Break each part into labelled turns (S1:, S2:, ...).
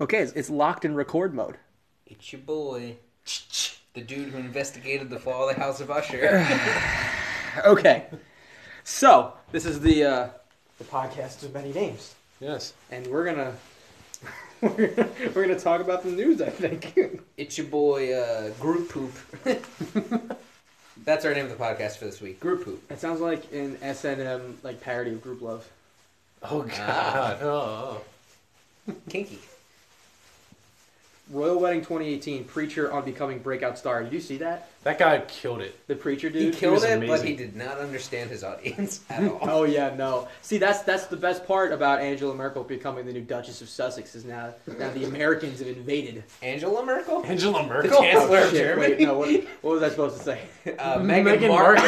S1: Okay, it's locked in record mode.
S2: It's your boy, the dude who investigated the fall of the House of Usher.
S1: Okay, so this is the podcast of many names.
S3: Yes.
S1: And we're gonna we're gonna talk about the news, I think.
S2: It's your boy, Group Poop. That's our name of the podcast for this week, Group Poop.
S1: It sounds like an SNM like parody of Group Love.
S3: Oh God. Oh.
S2: Kinky.
S1: Royal Wedding 2018, Preacher on becoming breakout star. Did you see that?
S3: That guy killed it.
S1: The Preacher
S2: He
S1: dude?
S2: killed
S3: was
S2: it, but
S3: amazing.
S2: he did not understand his audience at all.
S1: Oh yeah, no. See, that's the best part about Angela Merkel becoming the new Duchess of Sussex is now the Americans have invaded.
S2: Angela Merkel?
S3: Angela
S2: The
S3: Merkel.
S2: Chancellor of
S1: shit,
S2: Germany?
S1: wait, no, what was I supposed to say?
S2: Meghan Markle.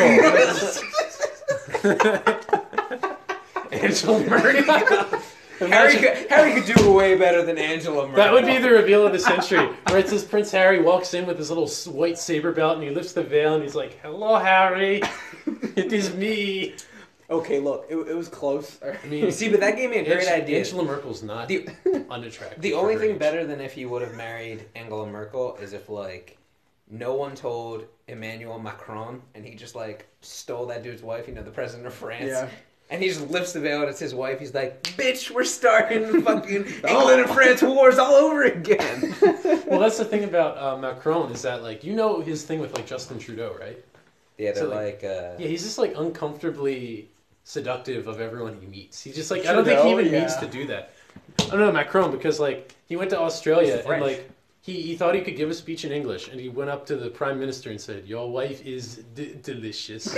S3: Angela Merkel.
S2: Harry could do way better than Angela Merkel.
S3: That would be the reveal of the century, where it says Prince Harry walks in with his little white saber belt and he lifts the veil and he's like, "Hello, Harry. It is me."
S1: Okay, look, it was close.
S3: I mean,
S2: See, but that gave me a great idea.
S3: Angela Merkel's not
S2: The-
S3: unattractive.
S2: The
S3: for
S2: only
S3: her
S2: thing
S3: age.
S2: better than if he would have married Angela Merkel is if, like, no one told Emmanuel Macron and he just, like, stole that dude's wife, the president of France.
S1: Yeah.
S2: And he just lifts the veil and it's his wife. He's like, bitch, we're starting fucking England and France wars all over again.
S3: Well, that's the thing about Macron is that, like, his thing with, like, Justin Trudeau, right?
S2: Yeah, they're
S3: So,
S2: like,
S3: Yeah, he's just, like, uncomfortably seductive of everyone he meets. He's just, like, I don't think he
S1: Trudeau,
S3: even
S1: yeah.
S3: needs to do that. I don't know, Macron, because, like, he went to Australia
S1: He's
S3: and,
S1: French.
S3: like, he thought he could give a speech in English, and he went up to the Prime Minister and said, "Your wife is delicious."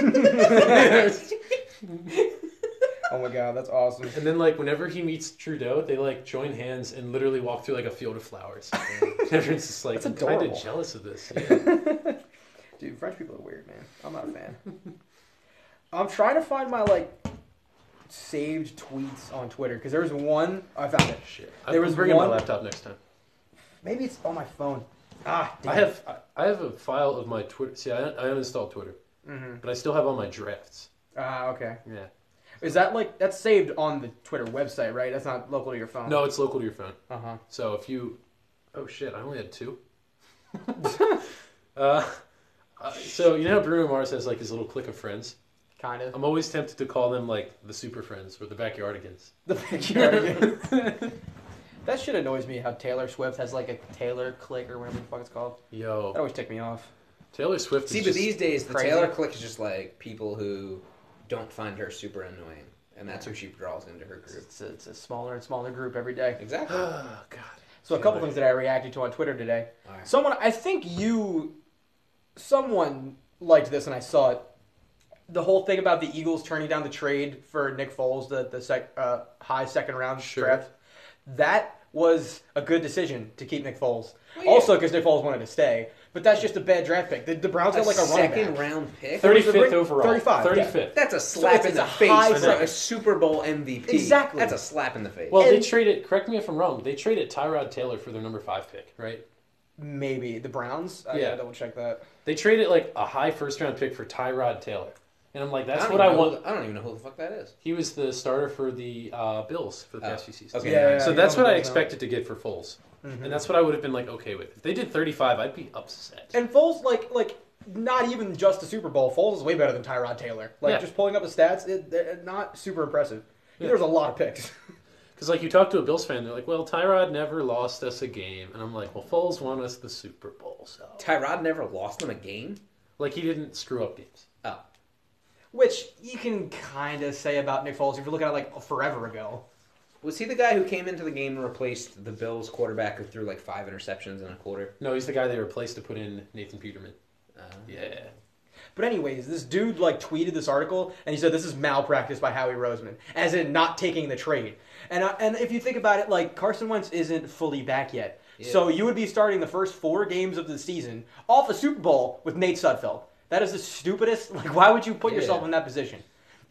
S1: Oh my god, that's awesome.
S3: And then, like, whenever he meets Trudeau, they, like, join hands and literally walk through, like, a field of flowers. And everyone's just like,
S1: That's
S3: I'm kind
S1: adorable.
S3: of jealous of this. Yeah.
S1: Dude, French people are weird, man. I'm not a fan. I'm trying to find my, like, saved tweets on Twitter, because there was one, I found it.
S3: Shit.
S1: There
S3: I'm
S1: was
S3: bringing my
S1: one-
S3: laptop next time.
S1: Maybe it's on my phone. Ah, damn.
S3: I have a file of my Twitter. See, I uninstalled Twitter,
S1: Mm-hmm.
S3: but I still have all my drafts.
S1: Ah, okay.
S3: Yeah.
S1: Is that, like, that's saved on the Twitter website, right? That's not local to your phone?
S3: No, it's local to your phone.
S1: Uh-huh.
S3: So if you, oh shit, I only had two. So you know how Bruno Mars has like his little clique of friends.
S1: Kind of.
S3: I'm always tempted to call them like the Super Friends or the Backyardigans.
S1: The backyard. That shit annoys me, how Taylor Swift has, like, a Taylor clique or whatever the fuck it's called. That
S3: Yo,
S1: always ticked me off.
S3: Taylor Swift.
S2: see,
S3: is
S2: but
S3: just,
S2: these days, the
S1: crazy.
S2: Taylor clique is just, like, people who don't find her super annoying. And that's who she draws into her group.
S1: It's a smaller and smaller group every day.
S2: Exactly.
S3: oh god.
S1: So a couple things that I reacted to on Twitter today.
S2: All right.
S1: Someone liked this and I saw it. The whole thing about the Eagles turning down the trade for Nick Foles, the high second round
S3: Sure.
S1: draft. That was a good decision to keep Nick Foles.
S2: Well, yeah.
S1: Also because Nick Foles wanted to stay. But that's just a bad draft pick. The Browns got like a running
S2: second
S1: back.
S2: round pick?
S3: 35th overall.
S1: 35,
S3: 35th.
S2: That's a slap
S1: it's
S2: in the
S1: a
S2: face
S1: high
S2: for
S1: second.
S2: a Super Bowl MVP.
S1: Exactly.
S2: That's a slap in the face.
S3: Well, they
S1: And-
S3: traded. Correct me if I'm wrong. They traded Tyrod Taylor for their number 5 pick, right?
S1: Maybe. The Browns? I
S3: Yeah.
S1: gotta double check that.
S3: They traded like a high first round pick for Tyrod Taylor, and I'm like, that's
S2: don't
S3: what I
S2: even know
S3: want.
S2: I don't even know who the fuck that is.
S3: He was the starter for the Bills for the past few seasons.
S2: Okay.
S1: Yeah,
S3: So
S1: he's
S3: that's
S1: on the
S3: what I
S1: Bills now.
S3: expected to get for Foles,
S1: Mhm.
S3: and that's what I would have been like okay with. If they did 35, I'd be upset.
S1: And Foles, like not even just the Super Bowl. Foles is way better than Tyrod Taylor. Like,
S3: Yeah.
S1: just pulling up the stats, they're not super impressive.
S3: Yeah.
S1: There's a lot of picks.
S3: Because like you talk to a Bills fan, they're like, "Well, Tyrod never lost us a game," and I'm like, "Well, Foles won us the Super Bowl, so
S2: Tyrod never lost them a game?
S3: like he didn't screw up games."
S2: Oh.
S1: Which you can kind of say about Nick Foles if you're looking at it like forever ago.
S2: Was he the guy who came into the game and replaced the Bills quarterback who threw like 5 interceptions in a quarter?
S3: No, he's the guy they replaced to put in Nathan Peterman.
S2: Uh,
S3: Yeah.
S1: But anyways, this dude like tweeted this article and he said this is malpractice by Howie Roseman, as in not taking the trade. And if you think about it, like Carson Wentz isn't fully back yet,
S2: Yeah.
S1: so you would be starting the first 4 games of the season off a Super Bowl with Nate Sudfeld. That is the stupidest. Like, why would you put yourself
S2: Yeah.
S1: in that position?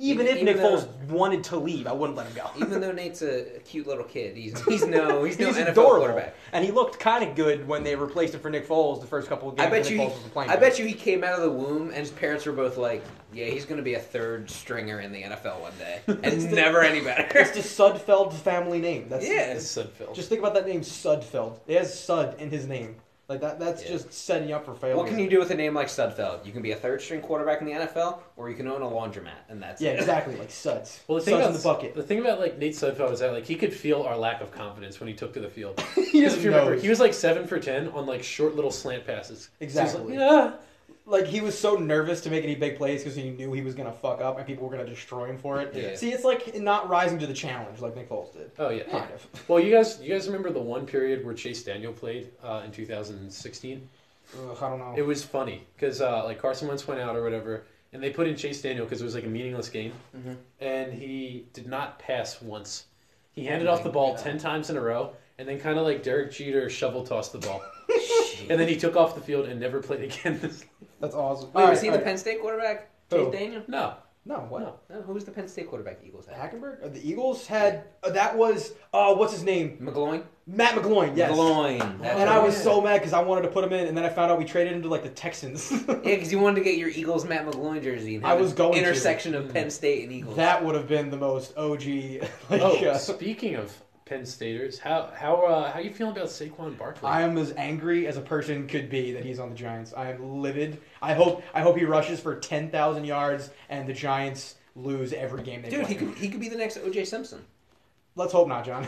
S1: Even if
S2: Even
S1: Nick
S2: though-
S1: Foles wanted to leave, I wouldn't let him go.
S2: Even though Nate's a cute little kid, he's no NFL
S1: adorable.
S2: quarterback.
S1: And he looked kind of good when they replaced him for Nick Foles the first couple of games.
S2: I bet
S1: that
S2: you.
S1: Nick Foles wasn't playing
S2: I
S1: good.
S2: bet you he came out of the womb and his parents were both like, "Yeah, he's going to be a third stringer in the NFL one day, and never any better."
S1: It's the Sudfeld family name. That's
S2: Yeah.
S3: It's Sudfeld.
S1: Just think about that name, Sudfeld. It has Sud in his name. Like that's
S2: Yeah.
S1: just setting you up for failure.
S2: What can you do with a name like Sudfeld? You can be a third string quarterback in the NFL, or you can own a laundromat, and that's
S1: Yeah,
S2: it.
S1: exactly. Like Suds.
S3: Well, the thing
S1: Suds
S3: about
S1: in the bucket.
S3: the thing about like Nate Sudfeld is that like he could feel our lack of confidence when he took to the field.
S1: He
S3: Because
S1: just
S3: if you remember,
S1: knows.
S3: he was like 7 for 10 on like short little slant passes.
S1: Exactly.
S3: So he's like, yeah.
S1: Like he was so nervous to make any big plays because he knew he was gonna fuck up and people were gonna destroy him for it.
S2: Yeah.
S1: See, it's like not rising to the challenge like Nick Foles did.
S3: Oh yeah.
S1: Kind of.
S3: Well, you guys remember the one period where Chase Daniel played in 2016?
S1: I don't know.
S3: It was funny because like Carson Wentz went out or whatever, and they put in Chase Daniel because it was like a meaningless game,
S2: Mhm.
S3: and he did not pass once. He handed
S2: Oh
S3: off the
S2: my
S3: ball
S2: God.
S3: 10 times in a row, and then kind of like Derek Jeter shovel tossed the ball, and then he took off the field and never played again.
S1: That's awesome.
S2: Wait,
S1: All
S2: was
S1: right,
S2: he
S1: all
S2: the
S1: right.
S2: Penn State quarterback?
S1: Who?
S2: Chase Daniel?
S3: No,
S1: No, what?
S3: no.
S2: No, who was the Penn State quarterback the Eagles had?
S1: Hackenberg? The Eagles had that was what's his name?
S2: McGloin?
S1: Matt McGloin. Yes.
S2: McGloin. That's
S1: And
S2: what
S1: I
S2: it
S1: was
S2: is.
S1: so mad because I wanted to put him in, and then I found out we traded him to like the Texans.
S2: Yeah, because you wanted to get your Eagles Matt McGloin jersey and
S1: I
S2: have
S1: was
S2: an
S1: going to.
S2: intersection of Penn State and Eagles.
S1: That would have been the most OG. Like,
S3: Oh, speaking of Penn Staters, how you feeling about Saquon Barkley?
S1: I am as angry as a person could be that he's on the Giants. I am livid. I hope he rushes for 10,000 yards and the Giants lose every game they
S2: Dude,
S1: play.
S2: he could be the next O.J. Simpson.
S1: Let's hope not, John.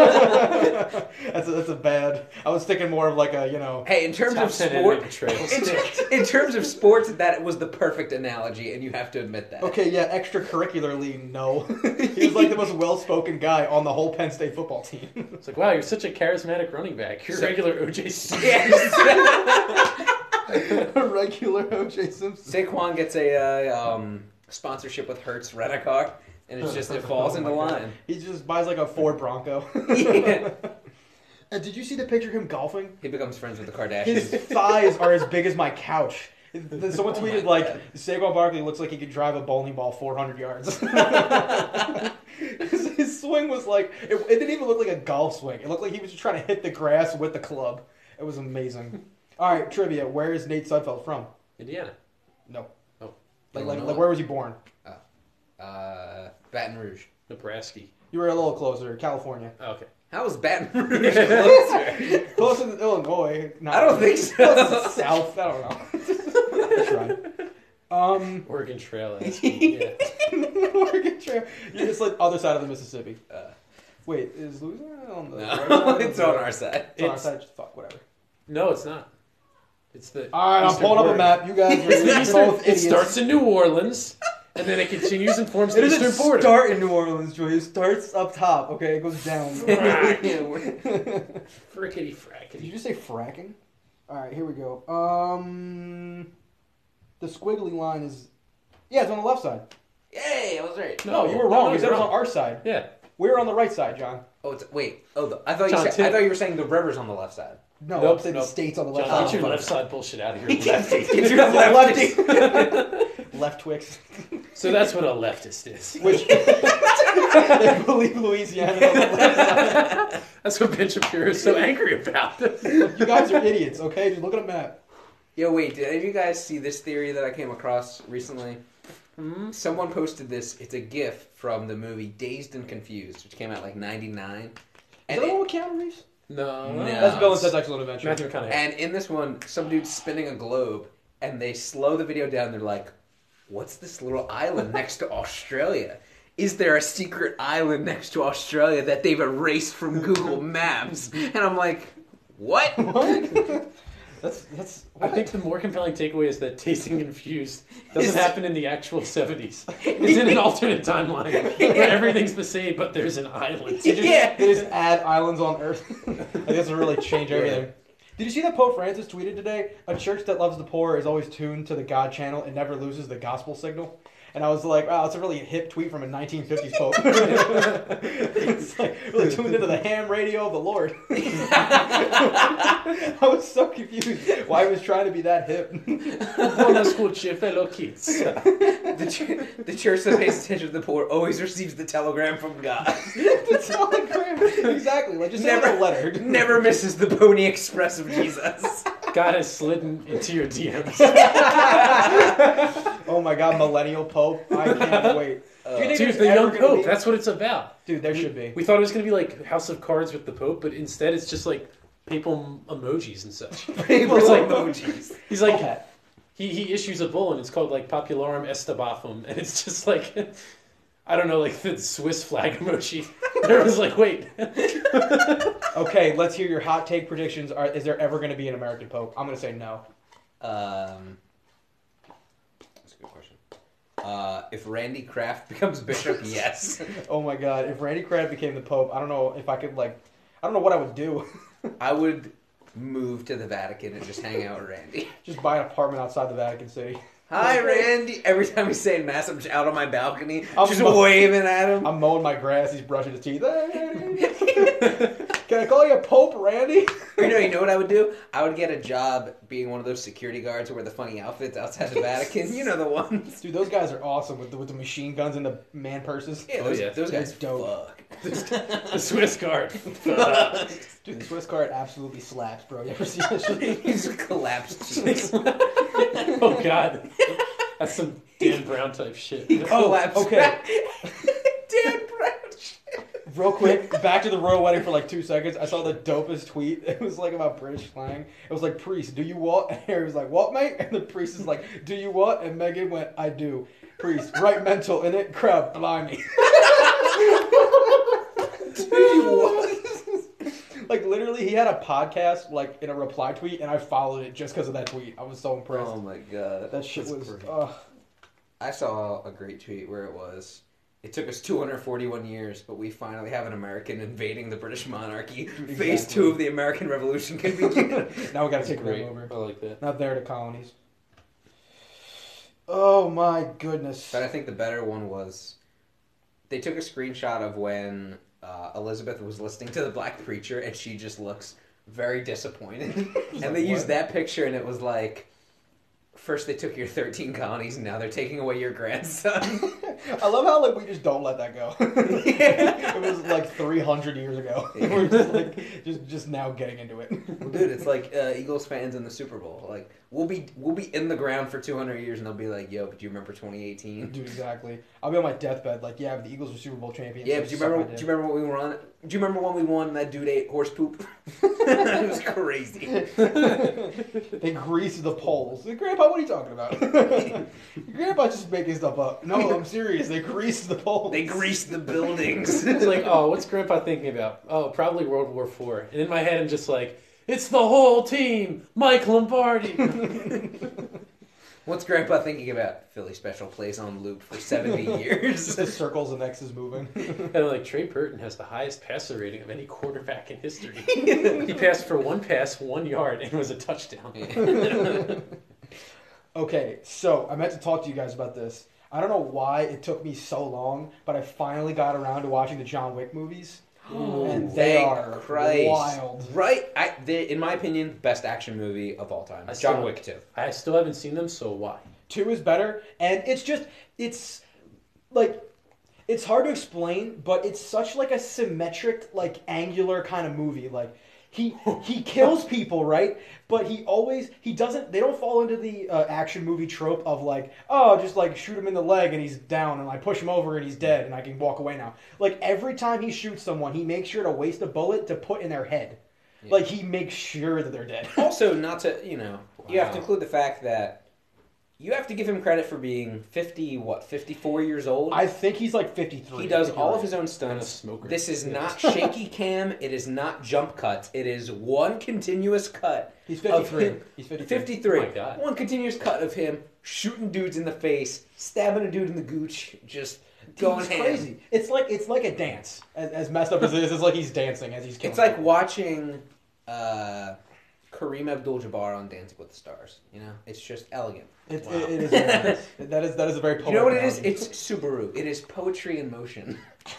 S1: that's a bad. I was thinking more of like a
S2: Hey, in terms
S3: Top
S2: of
S3: 10
S2: sport,
S3: betrayals.
S2: in terms of sports, that was the perfect analogy, and you have to admit that.
S1: Okay, yeah, extracurricularly, no. He was like the most well-spoken guy on the whole Penn State football team.
S3: It's like, wow, you're such a charismatic running back. You're
S2: So-
S3: regular OJ Simpson.
S2: Yes.
S1: A regular O.J. Simpson.
S2: Saquon gets a sponsorship with Hertz Rent-A-Car, and it's just it falls into
S1: Oh my God.
S2: line.
S1: He just buys like a Ford Bronco.
S2: Yeah.
S1: Did you see the picture of him golfing?
S2: He becomes friends with the
S1: His
S2: Kardashians.
S1: thighs are as big as my couch. Someone
S2: Oh my
S1: tweeted like
S2: God.
S1: Saquon Barkley looks like he could drive a bowling ball 400 yards. His swing was like it didn't even look like a golf swing. It looked like he was just trying to hit the grass with the club. It was amazing. All right, trivia. Where is Nate Sudfeld from?
S3: Indiana.
S1: No.
S3: Oh.
S1: Like
S2: Illinois.
S1: where was he born?
S2: Baton Rouge.
S3: Nebraska.
S1: You were a little closer. California.
S3: Oh, okay.
S2: How is Baton Rouge closer?
S1: Closer than Illinois. Not
S2: I don't think so.
S1: Closer to South. I don't know. That's right.
S3: Oregon Trail. Yeah.
S1: Oregon Trail. You're just like other side of the Mississippi.
S2: Uh,
S1: Wait, is Louisiana on the
S2: no,
S1: right side?
S2: it's on our side.
S1: It's on our
S3: It's-
S1: side. Just fuck, whatever.
S3: No, it's not. It's the.
S1: All right, I'm
S3: Eastern
S1: pulling up a
S3: border.
S1: map. You guys
S3: It's the
S1: are
S3: Eastern.
S1: both
S3: It
S1: idiots.
S3: starts in New Orleans, and then it continues and forms
S1: It
S3: the
S1: doesn't
S3: Eastern border.
S1: start in New Orleans, Joey. It starts up top. Okay, it goes down.
S3: Frack.
S2: Yeah, we're-
S3: Frickety
S1: Did
S3: frackety.
S1: you just say fracking? All right, here we go. The squiggly line is. Yeah, it's on the left side.
S2: Yay, I was right.
S1: No, you were wrong.
S3: no,
S1: You said it was
S3: you're
S1: on our side.
S3: Yeah.
S1: We were on the right side, John.
S2: Oh, it's wait. Oh, I thought
S3: John,
S2: you said. I
S3: Tim-
S2: thought you were saying the river's on the left side.
S1: No,
S3: Nope,
S1: I'm saying
S3: nope.
S1: the state's on the left
S3: John,
S1: side.
S3: get your left side bullshit out of here, lefty.
S2: Get your lefty.
S1: Left Twix.
S3: So that's what a leftist is.
S1: Which they believe Louisiana on the left side.
S3: That's what Ben Shapiro is so angry about.
S1: You guys are idiots, okay? Just look at a map.
S2: Yo, wait. Did any of you guys see this theory that I came across recently? Someone posted this. It's a GIF from the movie Dazed and Confused, which came out like '99.
S1: Is
S2: And
S1: that the one with Keanu Reeves?
S3: No.
S2: No.
S1: That's Bill and Ted's Excellent Adventure.
S3: Matthew McConaughey.
S2: And in this one, some dude's spinning a globe, and they slow the video down. They're like, "What's this little island next to Australia? Is there a secret island next to Australia that they've erased from Google Maps?" And I'm like, "What?"
S1: What? That's.
S3: I think the more compelling takeaway is that Tasting Confused doesn't
S2: Is-
S3: happen in the actual 70s. It's in an alternate timeline where everything's the same, but there's an island.
S1: They just,
S2: Yeah.
S1: they just add islands on Earth. I guess it really change everything. Did you see that Pope Francis tweeted today? A church that loves the poor is always tuned to the God channel and never loses the gospel signal. And I was like, wow, that's a really hip tweet from a 1950s Pope. It's like really tuned into the ham radio of the Lord. I was so confused why he was trying to be that hip.
S3: Buona escucha, fellow kids.
S2: The church that pays attention to the poor always receives the telegram from God.
S1: The telegram. Exactly. Like just send
S2: Never
S1: a letter.
S2: Never misses the Pony Express of Jesus.
S3: God has slidden into your DMs.
S1: Oh my God, millennial pope! I can't wait. Do you think
S3: Dude,
S1: there's
S3: the
S1: ever
S3: young
S1: gonna
S3: pope,
S1: be-
S3: that's what it's about.
S1: Dude, there should be.
S3: We thought it was going to be like House of Cards with the Pope, but instead it's just like papal emojis and such.
S2: People
S3: It's like-
S2: emojis.
S3: He's like,
S1: Okay.
S3: he issues a bull and it's called like Popularum Estabafum, and it's just like, I don't know, like the Swiss flag emoji. And everyone's like, wait.
S1: Okay, let's hear your hot take predictions. Is there ever going to be an American pope? I'm going to say no.
S2: That's a good question. If Randy Kraft becomes bishop, yes.
S1: Oh my God, if Randy Kraft became the pope, I don't know if I could I don't know what I would do.
S2: I would move to the Vatican and just hang out with Randy.
S1: Just buy an apartment outside the Vatican City.
S2: Hi, Randy. Every time he's saying mass, I'm just out on my balcony,
S1: I'm
S2: just
S1: mo-
S2: waving at him.
S1: I'm mowing my grass. He's brushing his teeth. Can I call you a pope, Randy?
S2: Or, you know what I would do? I would get a job being one of those security guards who wear the funny outfits outside the Vatican. You know the ones.
S1: Dude, those guys are awesome with the machine guns and the man purses.
S2: Yeah,
S3: Oh,
S2: those,
S3: yeah.
S2: those guys
S1: They're dope.
S2: fuck.
S3: The Swiss guard.
S1: Dude, the Swiss card absolutely slaps, bro. You ever see that shit?
S2: He's collapsed cheeks.
S3: Oh, God. That's some Dan Brown type shit.
S2: He collapsed.
S1: okay.
S2: Dan Brown shit.
S1: Real quick, back to the royal wedding for 2 seconds. I saw the dopest tweet. It was about British slang. It was like, priest, do you what? And Harry was like, what, mate? And the priest is like, do you what? And Megan went, I do. Priest, right mental in it? Crowd, blimey. Do you what? Literally, he had a podcast, in a reply tweet, and I followed it just because of that tweet. I was so impressed.
S2: Oh my god.
S1: That shit
S3: That's
S1: was...
S3: great.
S2: I saw a great tweet where it took us 241 years, but we finally have an American invading the British monarchy.
S1: Exactly.
S2: Phase 2 of the American Revolution can begin.
S1: Now we gotta take
S3: Great.
S1: them over.
S3: I like that.
S1: Not there, the colonies. Oh my goodness.
S2: But I think the better one was they took a screenshot of when Elizabeth was listening to the black preacher and she just looks very disappointed. And they used that picture and it was like, first they took your 13 colonies and now they're taking away your grandson.
S1: I love how we just don't let that go. It was 300 years ago. We're just now getting into it.
S2: Well, dude, it's like Eagles fans in the Super Bowl. Like we'll be in the ground for 200 years and they'll be like, "Yo, but do you remember 2018?"
S1: Dude, exactly. I'll be on my deathbed yeah, but the Eagles were Super Bowl champions.
S2: Yeah,
S1: so
S2: but do you
S1: suck
S2: remember?
S1: my
S2: Do
S1: dick.
S2: you remember what we were on? Do you remember when we won and that dude ate horse poop? It was crazy.
S1: They greased the poles. Grandpa, what are you talking about? Grandpa just making stuff up. No, I'm serious. They greased the poles.
S2: They greased the buildings.
S3: It's like, oh, what's Grandpa thinking about? Oh, probably World War IV. And in my head, I'm just like, it's the whole team, Mike Lombardi.
S2: What's Grandpa thinking about? Philly special plays on loop for 70 years.
S1: Just the circles and X's moving.
S3: And like Trey Burton has the highest passer rating of any quarterback in history. He passed for 1 pass, 1 yard, and it was a touchdown.
S1: Okay, so I meant to talk to you guys about this. I don't know why it took me so long, but I finally got around to watching the John Wick movies. And they
S2: Thank
S1: are
S2: Christ.
S1: wild.
S2: Right? In my opinion, best action movie of all time.
S3: I
S2: John
S3: still-
S2: Wick 2.
S3: I still haven't seen them, so why?
S1: 2 is better, and it's hard to explain, but it's such a symmetric, angular kind of movie. He kills people, right? But they don't fall into the action movie trope of just shoot him in the leg and he's down and I push him over and he's dead and I can walk away now. Every time he shoots someone, he makes sure to waste a bullet to put in their head.
S2: Yeah.
S1: He makes sure that they're dead.
S2: Also, not to, you have to include the fact that you have to give him credit for being 54 years old.
S1: I think he's 53.
S2: He does
S1: if you're
S2: all of
S1: right.
S2: his own
S3: And a
S2: stunts.
S3: smoker.
S2: This is not shaky cam. It is not jump cuts. It is one continuous cut.
S1: He's
S2: of
S1: 53.
S2: him.
S1: He's 53.
S2: 53.
S3: Oh my God.
S2: One continuous cut of him shooting dudes in the face, stabbing a dude in the gooch, just going
S1: It's
S2: ham.
S1: crazy. It's like a dance. As messed up as it is, it's like he's dancing as he's killing.
S2: It's like
S1: people.
S2: watching Kareem Abdul-Jabbar on Dancing with the Stars. It's just elegant.
S1: It
S3: Wow.
S1: is. Very nice. That is a very.
S2: You know what it is?
S1: poetic
S2: It's Subaru. It is poetry in motion.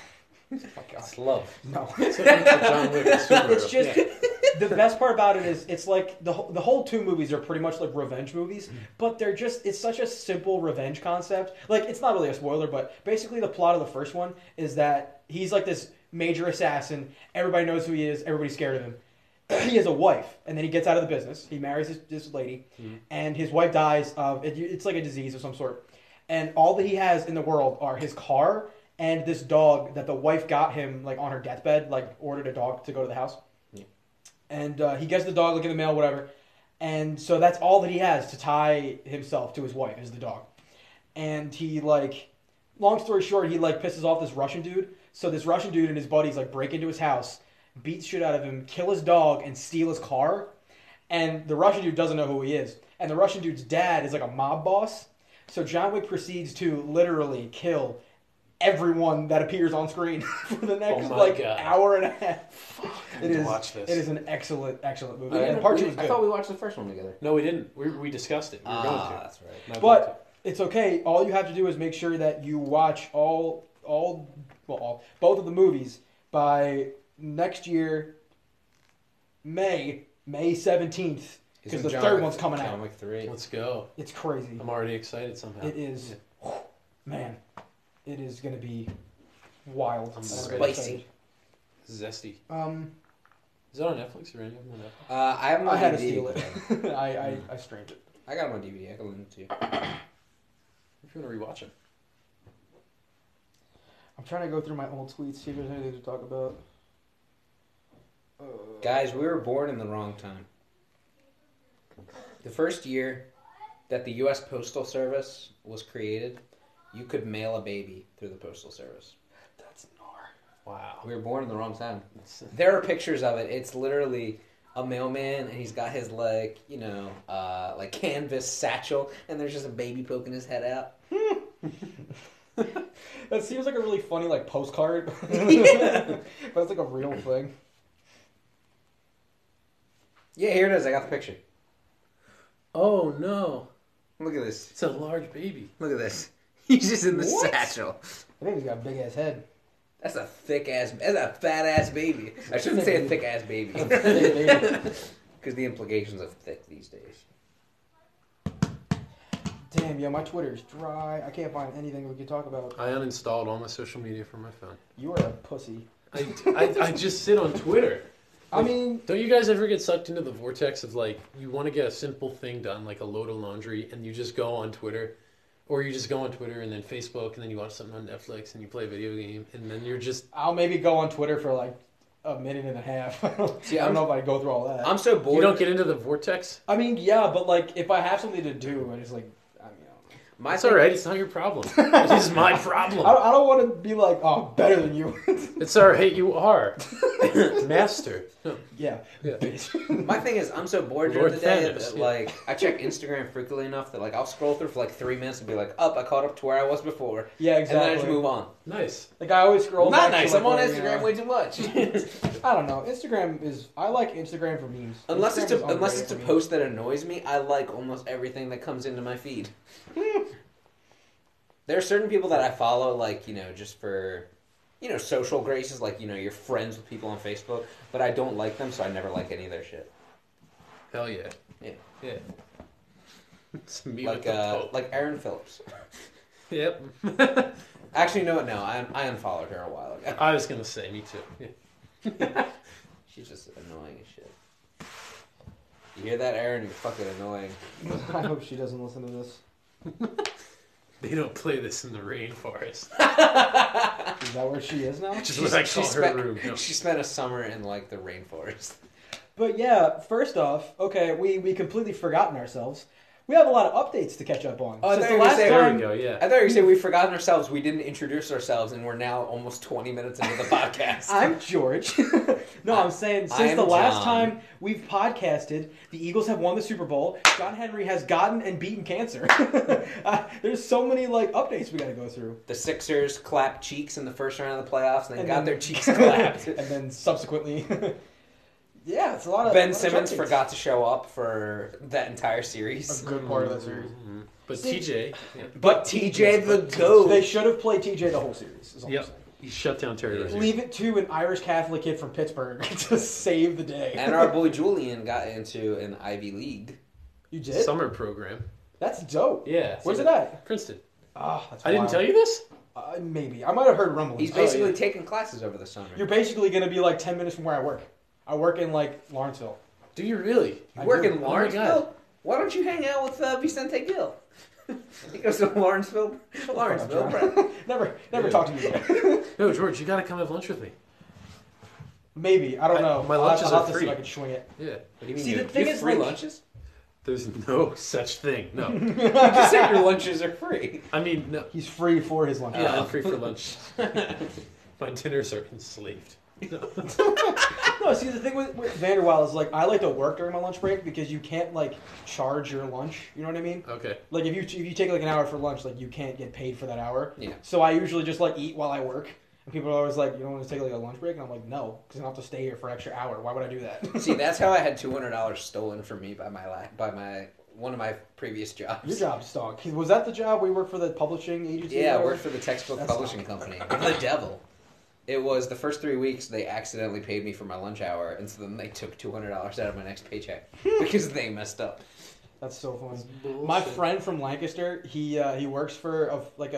S1: Oh my God.
S2: It's love.
S1: No.
S3: So John Wick is superhero.
S1: It's just
S3: Yeah.
S1: the best part about it is it's like the whole two movies are pretty much like revenge movies, but they're just it's such a simple revenge concept. Like it's not really a spoiler, but basically the plot of the first one is that he's like this major assassin. Everybody knows who he is. Everybody's scared of him. He has a wife, and then he gets out of the business. He marries this lady, and his wife dies of it's like a disease of some sort. And all that he has in the world are his car and this dog that the wife got him like on her deathbed, like ordered a dog to go to the house. And he gets the dog, like in the mail, whatever. And so that's all that he has to tie himself to his wife is the dog. And he like, long story short, he like pisses off this Russian dude. So this Russian dude and his buddies like break into his house, beat shit out of him, kill his dog, and steal his car. And the Russian dude doesn't know who he is. And the Russian dude's dad is like a mob boss. So John Wick proceeds to literally kill everyone that appears on screen for the next
S3: God.
S1: hour and a half.
S3: I need to watch this.
S1: It is an excellent movie.
S2: I
S1: And part two is good.
S2: I thought we watched the first one together.
S3: No, we didn't. We discussed it. We were going to.
S2: That's right.
S3: Not
S1: But
S3: going
S1: it's okay. All you have to do is make sure that you watch both of the movies by next year, May 17th, because the third one's coming
S2: John
S1: out.
S2: Wick 3.
S3: to. Let's go.
S1: It's crazy.
S3: I'm already excited somehow.
S1: It is, man. It is gonna be wild.
S3: I'm
S1: really
S2: spicy.
S3: Zesty.
S1: excited.
S3: Is it on Netflix or any of them on Netflix?
S2: I have my
S1: I had to
S2: DVD.
S1: steal it. I streamed it.
S2: I got it on DVD. I can link it to you.
S3: If you want to rewatch it.
S1: I'm trying to go through my old tweets, see if there's anything to talk about.
S2: Guys, we were born in the wrong time. The first year that the U.S. Postal Service was created, you could mail a baby through the Postal Service.
S1: That's gnar.
S3: Wow.
S2: We were born in the wrong time. There are pictures of it. It's literally a mailman, and he's got his, like, like canvas satchel, and there's just a baby poking his head out.
S1: That seems like a really funny like postcard, but it's like a real thing.
S2: Yeah, here it is. I got the picture.
S3: Oh, no.
S2: Look at this.
S3: It's a large baby.
S2: Look at this. He's just in the
S1: What?
S2: satchel.
S1: I think he's got a big ass head.
S2: That's a fat ass baby. I shouldn't say a thick ass baby.
S1: Baby.
S2: Because the implications of thick these days.
S1: Damn, yo, my Twitter's dry. I can't find anything we can talk about.
S3: I uninstalled all my social media from my phone.
S1: You are a pussy.
S3: I just sit on Twitter.
S1: I mean,
S3: Don't you guys ever get sucked into the vortex of like you want to get a simple thing done, like a load of laundry, and you just go on Twitter, or you just go on Twitter and then Facebook, and then you watch something on Netflix and you play a video game, and then you're just
S1: I'll maybe go on Twitter for like a minute and a half.
S2: See,
S1: I don't know if I'd go through all that.
S2: I'm so bored.
S3: you don't get into the vortex.
S1: I mean, yeah, but like if I have something to do, I just like, I mean, I
S3: It's all right. It's not your problem. It is my problem.
S1: I don't want to be like, oh, better than you.
S3: It's all right. You are master. No.
S1: Yeah.
S3: Yeah.
S1: Bitch.
S2: My thing is, I'm so bored during
S3: Lord
S2: the day
S3: Thanos,
S2: that,
S3: yeah.
S2: like, I check Instagram frequently enough that, like, I'll scroll through for, like, 3 minutes and be like, I caught up to where I was before.
S1: Yeah,
S2: And then I just
S1: exactly.
S2: move on.
S3: Nice.
S1: Like I always scroll.
S2: Not
S1: back to,
S2: nice.
S1: like,
S2: I'm on
S1: where,
S2: Instagram way too much.
S1: I don't know. Instagram is. I like Instagram for memes.
S2: unless
S1: Instagram
S2: it's
S1: is
S2: a, unless
S1: underrated
S2: it's a
S1: for me.
S2: post that annoys me, I like almost everything that comes into my feed. There are certain people that I follow, like, just for, social graces, like, you're friends with people on Facebook, but I don't like them, so I never like any of their shit.
S3: Hell yeah.
S2: Yeah.
S3: Yeah. It's me
S2: Like,
S3: with the Pope.
S2: like Erin Phillips.
S3: Yep.
S2: Actually, no, I unfollowed her a while ago.
S3: I was gonna say me too. Yeah.
S2: She's just annoying as shit. You hear that, Erin? You're fucking annoying.
S1: I hope she doesn't listen to this.
S3: They don't play this in the rainforest.
S1: Is that where she is now?
S3: Which is what I call her room. No.
S2: She spent a summer in, like, the rainforest.
S1: But yeah, first off, okay, we completely forgotten ourselves. We have a lot of updates to catch up on.
S2: Oh,
S1: Since
S2: there
S1: the
S2: you
S1: last
S2: say-
S3: There
S1: time,
S3: we go. Yeah.
S2: I thought you were going to say we've forgotten ourselves, we didn't introduce ourselves, and we're now almost 20 minutes into the podcast.
S1: I'm George. No, I'm saying since
S2: I'm
S1: the last
S2: John.
S1: time we've podcasted, the Eagles have won the Super Bowl. John Henry has gotten and beaten cancer. There's so many like updates we got to go through.
S2: The Sixers clapped cheeks in the first round of the playoffs, and then
S1: And
S2: got
S1: then-
S2: their cheeks clapped.
S1: And then subsequently, yeah, it's a lot of
S2: Ben
S1: a lot of
S2: Simmons
S1: updates.
S2: forgot to show up for that entire
S1: a
S2: series.
S1: good part of that series.
S3: But
S1: See-
S3: TJ. Yeah.
S2: But TJ the GOAT.
S1: They should have played TJ the whole series. Is all
S3: Yep.
S1: I'm saying.
S3: He shut down Terry Rozier.
S1: Leave it to an Irish Catholic kid from Pittsburgh to save the day.
S2: And our boy Julian got into an Ivy League.
S1: You did?
S3: Summer program.
S1: That's dope.
S3: Yeah.
S1: Where's it at?
S3: Princeton.
S1: Ah, that's
S3: I didn't
S1: wild.
S3: tell you this?
S1: Maybe. I might have heard rumblings.
S2: He's basically taking classes over the summer.
S1: You're basically going to be like 10 minutes from where I work. I work in like Lawrenceville.
S3: Do you really?
S2: You
S1: I
S2: work
S1: do.
S2: in
S3: Oh my
S2: Lawrenceville?
S3: God.
S2: Why don't you hang out with Vicente Gill? He goes to Lawrenceville. Lawrenceville, bro.
S1: Never
S3: Yeah.
S1: talk to me again.
S3: No, George, you got to come have lunch with me.
S1: Maybe. I don't know.
S3: My lunches
S1: I'll
S3: are
S1: have to see
S3: free.
S1: if I can swing it.
S3: Yeah.
S2: What do you mean?
S1: See,
S2: you
S1: the
S2: have
S1: thing is,
S2: free
S1: like-
S2: lunches?
S3: There's no such thing. No.
S2: You just said your lunches are free.
S3: I mean, no.
S1: He's free for his lunch.
S3: Yeah, I'm free for lunch. My dinners are enslaved.
S1: No, see, the thing with Vanderwild is like I like to work during my lunch break because you can't like charge your lunch. You know what I mean?
S3: Okay.
S1: Like if you take like an hour for lunch, like you can't get paid for that hour.
S2: Yeah.
S1: So I usually just like eat while I work. And people are always like, "You don't want to take like a lunch break?" And I'm like, "No, because I don't have to stay here for an extra hour. Why would I do that?"
S2: See, that's how I had $200 stolen from me by one of my previous jobs.
S1: Your job stunk. Was that the job where you worked for the publishing agency?
S2: Yeah, I
S1: or
S2: worked for the textbook
S1: That's
S2: publishing company. The devil. It was the first 3 weeks they accidentally paid me for my lunch hour, and so then they took $200 out of my next paycheck because they messed up.
S1: That's so funny.
S3: Bullshit.
S1: My friend from Lancaster, he works for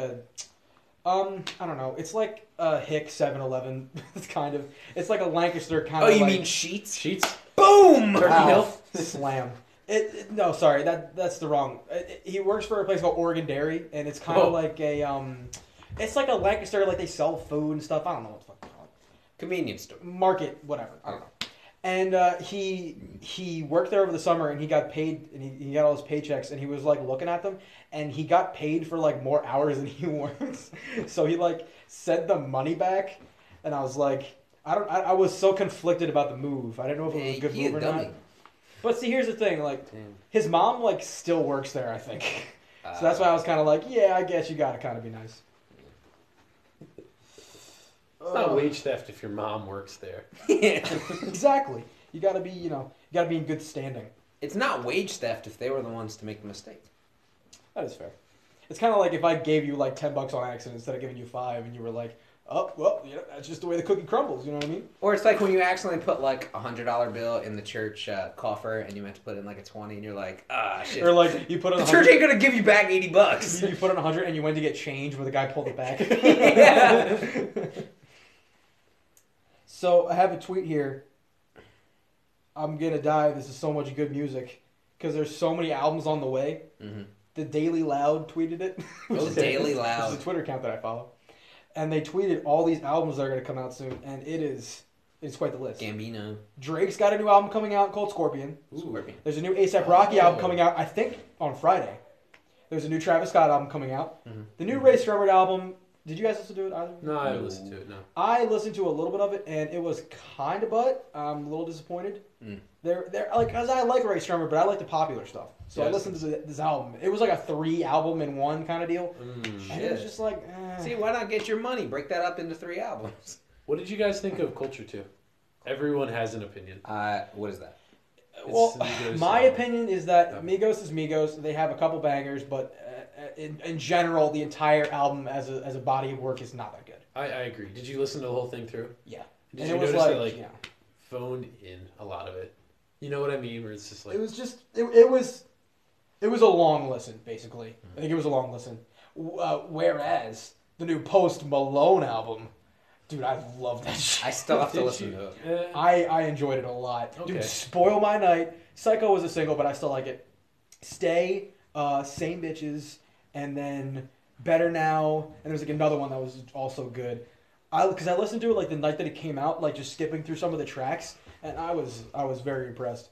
S1: I don't know. It's like a Hick 7-Eleven. It's kind of. It's like a Lancaster kind
S2: Oh,
S1: of.
S2: you
S1: like,
S2: mean Sheets?
S3: Sheets?
S2: Boom!
S3: Turkey
S1: Ow.
S3: Hill?
S1: Slam. No, sorry, that's the wrong. He works for a place called Oregon Dairy, and it's kind of
S3: Oh.
S1: like a it's like a Lancaster, like they sell food and stuff. I don't know what the fuck they call
S2: Convenience store.
S1: it. Market, whatever. I don't know. And he worked there over the summer, and he got paid, and he got all his paychecks, and he was like looking at them, and he got paid for like more hours than he works. So he like sent the money back, and I was like, I was so conflicted about the move. I didn't know if it was a good
S2: He a
S1: move or
S2: dummy.
S1: not. But see, here's the thing, like.
S2: Damn.
S1: His mom like still works there, I think. So that's why I was kind of like, yeah, I guess you gotta kind of be nice.
S3: It's not wage theft if your mom works there.
S1: Exactly. You gotta be, you gotta be in good standing.
S2: It's not wage theft if they were the ones to make the mistake.
S1: That is fair. It's kind of like if I gave you like $10 on accident instead of giving you $5, and you were like, oh, well, that's just the way the cookie crumbles. You know what I mean?
S2: Or it's like when you accidentally put like a $100 bill in the church coffer and you meant to put in like a 20 and you're like, ah, shit.
S1: Or like you put on
S2: the church ain't gonna give you back $80.
S1: you put on 100 and you went to get change where the guy pulled it back.
S2: Yeah.
S1: So I have a tweet here. I'm gonna die. This is so much good music because there's so many albums on the way.
S2: Mm-hmm.
S1: The Daily Loud tweeted it.
S2: Oh, Daily
S1: Which
S2: Loud.
S1: is a Twitter account that I follow, and they tweeted all these albums that are gonna come out soon, and it's quite the list.
S2: Gambino.
S1: Drake's got a new album coming out called Scorpion.
S2: Scorpion.
S1: There's a new A$AP Rocky album
S3: Oh.
S1: coming out, I think, on Friday. There's a new Travis Scott album coming out.
S2: Mhm.
S1: The new Ray Shremmerd album. Did you guys listen to it either?
S3: No, I haven't listened to it, no.
S1: I listened to a little bit of it, and it was kind of butt. I'm a little disappointed.
S2: Mm.
S1: They're like, cause I like Ray Shremmerd, but I like the popular stuff. So I
S3: Yes.
S1: listened to this album. It was like a 3 album in one kind of deal, and it was
S2: Shit.
S1: just like,
S2: See, why not get your money? Break that up into 3 albums.
S3: What did you guys think of Culture 2? Everyone has an opinion.
S2: What is that?
S1: Well,
S3: It's Migos
S1: my
S3: album.
S1: opinion is that
S3: Yeah.
S1: Migos is Migos. They have a couple bangers, but in general, the entire album as a body of work is not that good.
S3: I agree. Did you listen to the whole thing through?
S1: Yeah,
S3: Did
S1: and
S3: you
S1: it was
S3: notice
S1: like,
S3: that, like,
S1: yeah.
S3: phoned in a lot of it? You know what I mean? Where it's just like...
S1: It was just it was a long listen, basically. I think it was a long listen. Whereas the new Post Malone album, dude, I love that shit.
S2: I still have to
S3: Did
S2: listen
S3: you?
S2: to it.
S1: I enjoyed it a lot. Dude,
S3: Okay.
S1: Spoil My Night. Psycho was a single, but I still like it. Stay, Same Bitches, and then Better Now, and there's like another one that was also good. Because I listened to it like the night that it came out, like just skipping through some of the tracks, and I was very impressed.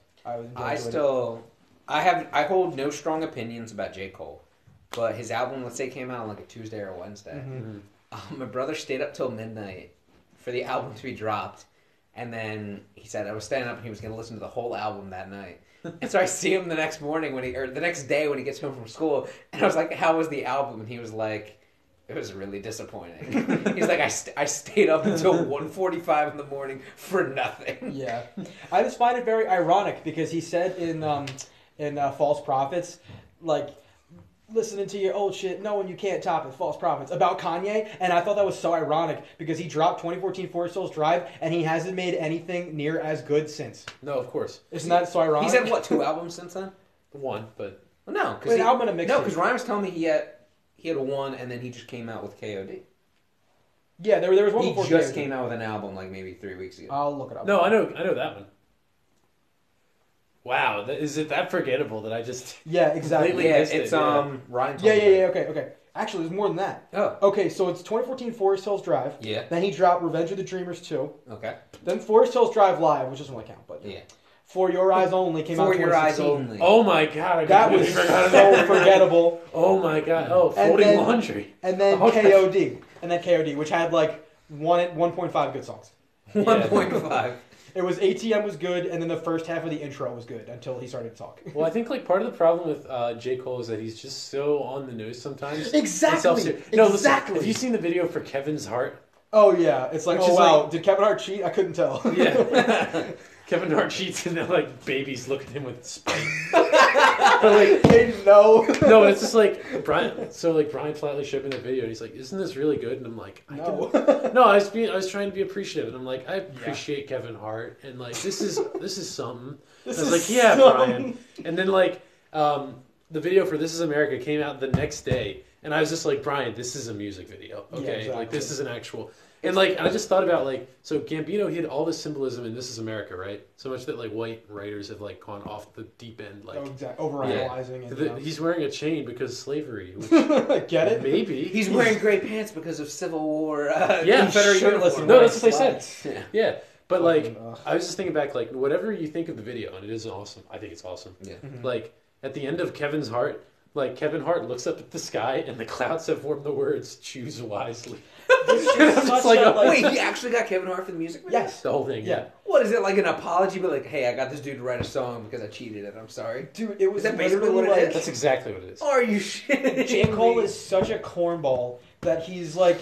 S2: I hold no strong opinions about J. Cole, but his album, let's say, came out on like a Tuesday or a Wednesday.
S1: Mhm.
S2: My brother stayed up till midnight for the album to be dropped, and then he said I was staying up and he was going to listen to the whole album that night. And so I see him the next morning or the next day when he gets home from school, and I was like, "How was the album?" And he was like, "It was really disappointing." He's like, I stayed up until 1:45 in the morning for nothing."
S1: Yeah, I just find it very ironic because he said in False Prophets, like listening to your old shit, knowing you can't top it, false prophets, about Kanye, and I thought that was so ironic because he dropped 2014 Forest Hills Drive, and he hasn't made anything near as good since.
S3: No, of course.
S1: Isn't that so ironic?
S2: He's had, what, 2 albums since then?
S3: One, but
S2: Well, no,
S1: Wait, an album and a mixtape.
S2: No, because Ryan was telling me he had one, and then he just came out with KOD.
S1: Yeah, there was one
S2: He
S1: before
S2: just
S1: KOD.
S2: came out with an album like maybe 3 weeks ago.
S1: I'll look it up.
S3: no, I know that one. Wow, is it that forgettable that I just?
S1: Yeah, exactly.
S3: Completely
S2: Yeah,
S3: missed
S2: it's
S3: it, yeah.
S2: Ryan. Told
S1: Yeah,
S2: me.
S1: okay. Actually, there's more than that.
S2: Oh,
S1: Okay, so it's 2014 Forest Hills Drive.
S2: yeah.
S1: Then he dropped Revenge of the Dreamers 2.
S2: Okay.
S1: Then Forest Hills Drive Live, which doesn't really count, but
S2: Yeah.
S1: For Your Eyes Only came out
S2: For
S1: in
S2: Your Eyes
S1: 2016.
S2: Only.
S3: Oh my god! I
S1: That was
S3: completely forgot
S1: so
S3: about that.
S1: forgettable.
S3: Oh my god! Oh,
S1: And
S3: folding
S1: then-
S3: laundry.
S1: And then
S3: Okay.
S1: KOD, which had like 1.5 good songs.
S2: 1.5.
S1: It was ATM was good, and then the first half of the intro was good until he started to talk.
S3: Well, I think like part of the problem with J. Cole is that he's just so on the nose sometimes.
S1: Exactly.
S3: And self-serious. No, listen,
S1: Exactly.
S3: have you seen the video for Kevin's Heart?
S1: Oh yeah, it's like,
S3: Which
S1: oh
S3: is
S1: wow,
S3: like-
S1: did Kevin Hart cheat? I couldn't tell.
S3: Yeah. Kevin Hart cheats and then like babies look at him with spite. But like
S1: They didn't know.
S3: no, it's just like Brian. So like Brian Flatley showed me that video, and he's like, "Isn't this really good?" And I'm like,
S1: No.
S3: No, I was trying to be appreciative, and I'm like, I appreciate Kevin Hart, and like this is something.
S1: This
S3: And I was
S1: is
S3: like, yeah,
S1: something.
S3: Brian. And then like the video for This Is America came out the next day, and I was just like, Brian, this is a music video, okay?
S1: Yeah, exactly.
S3: Like this is an actual. And like I just thought about like so Gambino, he had all this symbolism in This Is America, right? So much that like white writers have like gone off the deep end, like
S1: Oh, exactly. Overanalyzing and
S3: he's wearing a chain because slavery. Which
S1: get it?
S3: maybe
S2: He's wearing gray pants because of Civil War.
S3: Yeah,
S2: Confederate
S1: shirtless
S2: uniform.
S1: and
S3: No,
S1: wearing
S3: that's what they said.
S1: slacks.
S2: Yeah.
S3: Yeah, but like
S1: Fucking,
S3: I was just thinking back, like whatever you think of the video, and it is awesome. I think it's awesome.
S2: Yeah.
S3: Like at the end of Kevin's Heart, like Kevin Hart looks up at the sky, and the clouds have formed the words "Choose wisely."
S1: It's
S3: I'm
S1: just
S3: just
S1: such
S3: like,
S1: a, like,
S2: Wait, he actually got Kevin Hart for the music video?
S1: yes,
S3: The whole thing.
S1: yeah,
S2: What is it, like an apology, but like, hey, I got this dude to write a song because I cheated and I'm sorry?
S1: dude, it was
S2: Is that basically
S1: literally
S2: what it
S1: like
S2: is?
S3: That's exactly what it is.
S2: Are you shitting
S1: J. Cole
S2: me?
S1: is such a cornball that he's like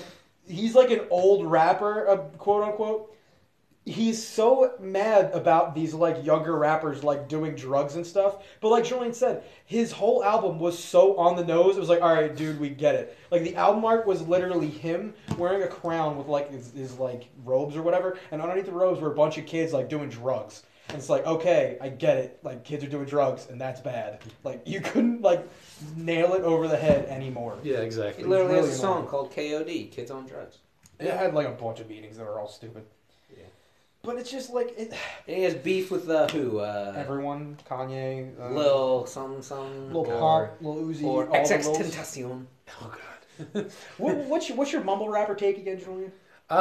S1: an old rapper, quote unquote. He's so mad about these like younger rappers like doing drugs and stuff. But like Julian said, his whole album was so on the nose. It was like, all right, dude, we get it. Like the album art was literally him wearing a crown with like his like robes or whatever, and underneath the robes were a bunch of kids like doing drugs. And it's like, okay, I get it. Like kids are doing drugs, and that's bad. Like you couldn't like nail it over the head anymore.
S3: Yeah,
S2: He
S3: exactly.
S2: literally
S1: really
S2: has a song
S1: annoying.
S2: called KOD, Kids on Drugs.
S1: It had like a bunch of meanings that were all stupid.
S2: Yeah.
S1: But it's just like it,
S2: And he has beef with who?
S1: everyone, Kanye,
S2: Lil some
S1: Lil
S2: or,
S1: Pump, Lil Uzi,
S2: or
S1: all the
S2: XX
S1: Lils.
S2: Tentacion.
S3: Oh god.
S1: What's your mumble rapper take again, Julian?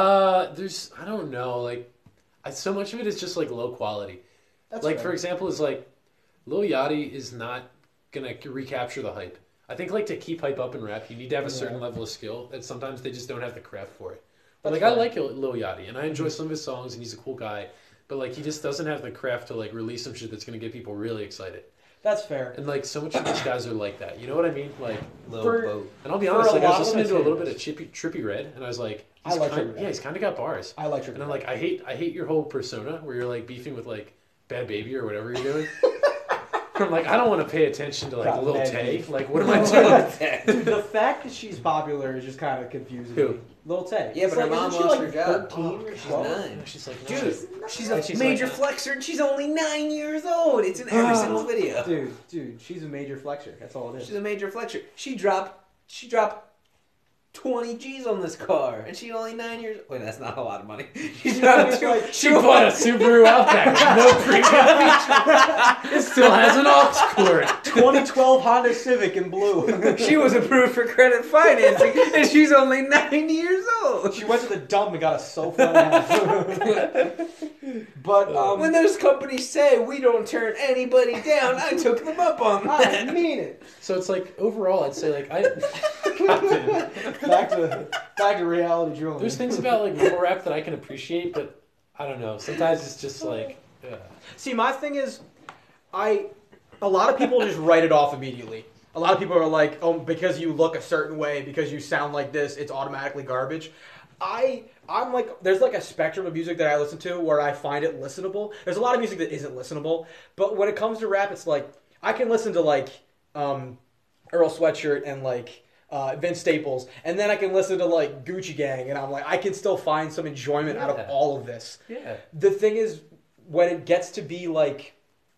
S3: There's I don't know, like so much of it is just like low quality.
S1: That's
S3: Like
S1: fair.
S3: for example, is like Lil Yachty is not gonna recapture the hype. I think like to keep hype up in rap, you need to have a certain level of skill, and sometimes they just don't have the craft for it. But
S1: That's
S3: like I
S1: fair.
S3: like Lil Yachty, and I enjoy some of his songs, and he's a cool guy. But like he just doesn't have the craft to like release some shit that's gonna get people really excited.
S1: That's fair.
S3: And like so much of these guys are like that. You know what I mean? Like,
S2: Lil
S1: For-
S2: Boat.
S3: and I'll be
S1: For
S3: honest,
S1: a
S3: like I
S1: lot
S3: was
S1: of
S3: listening to a little
S1: us,
S3: bit of Trippy Red, and I was like,
S1: I like
S3: kind,
S1: Trippie Redd.
S3: yeah, he's kind of got bars.
S1: I like your.
S3: And I'm like, I hate your whole persona where you're like beefing with like Bad Baby or whatever you're doing. I'm like, I don't want to pay attention to like
S1: God,
S3: Lil
S1: Bad
S3: Tay.
S1: Baby.
S3: Like, what am I doing?
S1: Dude, the fact that she's popular is just kind of confusing
S3: Who?
S1: me. Lil Tay.
S2: Yeah,
S1: It's
S2: but her
S1: like,
S2: mom
S1: isn't she
S2: lost
S1: like
S2: her job.
S1: 13 or
S2: She's
S1: 12?
S2: 9.
S3: She's like,
S2: Dude, she's a
S3: And she's
S2: major
S3: like-
S2: flexer and she's only 9 years old. It's in every single video.
S1: Dude, she's a major flexor. That's all it is.
S2: She's a major flexor. She dropped 20 G's on this car, and she's only 9 years. Wait, that's not a lot of money. She dropped
S1: like-
S3: she bought a Subaru Outback with no premium feature. It still has an aux cord.
S1: 2012 Honda Civic in blue.
S2: She was approved for credit financing, and she's only 9 years old.
S1: She went to the dump and got a sofa and a half. But
S2: When those companies say we don't turn anybody down, I took them up on
S1: I
S2: that.
S1: mean it.
S3: So it's like overall, I'd say like
S1: Back to reality, Julian.
S3: there's things about like mumble rap that I can appreciate, but I don't know. Sometimes it's just like,
S1: See, my thing is, a lot of people just write it off immediately. A lot of people are like, oh, because you look a certain way, because you sound like this, it's automatically garbage. I'm like, there's like a spectrum of music that I listen to where I find it listenable. There's a lot of music that isn't listenable, but when it comes to rap, it's like, I can listen to like, Earl Sweatshirt and like Vince Staples, and then I can listen to like Gucci Gang, and I'm like, I can still find some enjoyment out of all of this.
S3: Yeah.
S1: The thing is, when it gets to be like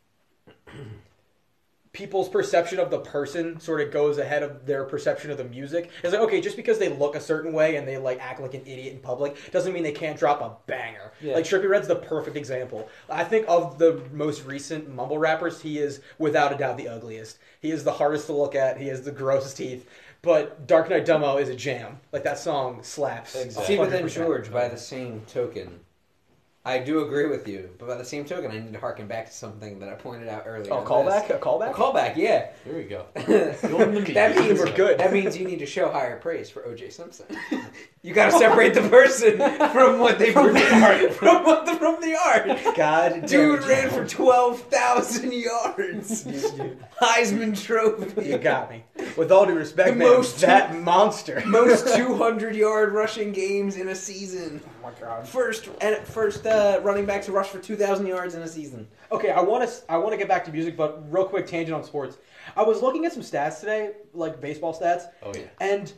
S1: people's perception of the person sort of goes ahead of their perception of the music. It's like, okay, just because they look a certain way and they like act like an idiot in public doesn't mean they can't drop a banger.
S3: Yeah.
S1: Like Trippie Redd's the perfect example. I think of the most recent mumble rappers, he is without a doubt the ugliest. He is the hardest to look at. He has the grossest teeth. But Dark Knight Dummo is a jam. Like that song slaps.
S3: Exactly.
S2: See, but then
S1: 100%.
S2: George, by the same token, I do agree with you. But by the same token, I need to harken back to something that I pointed out earlier.
S1: Oh, callback? A callback?
S2: A callback, yeah.
S3: There we go.
S2: That means
S1: We're good.
S2: That means you need to show higher praise for O.J. Simpson. You got to separate the person from what they from the art. From the art.
S1: God damn
S2: Dude
S1: it,
S2: ran
S1: John.
S2: for 12,000 yards. Heisman Trophy.
S1: You got me. With all due respect,
S2: The
S1: man,
S2: most-
S1: that monster.
S2: Most 200-yard rushing games in a season.
S1: Oh my god.
S2: First running back to rush for 2,000 yards in a season.
S1: Okay, I want to get back to music, but real quick tangent on sports. I was looking at some stats today, like baseball stats,
S3: Oh yeah.
S1: and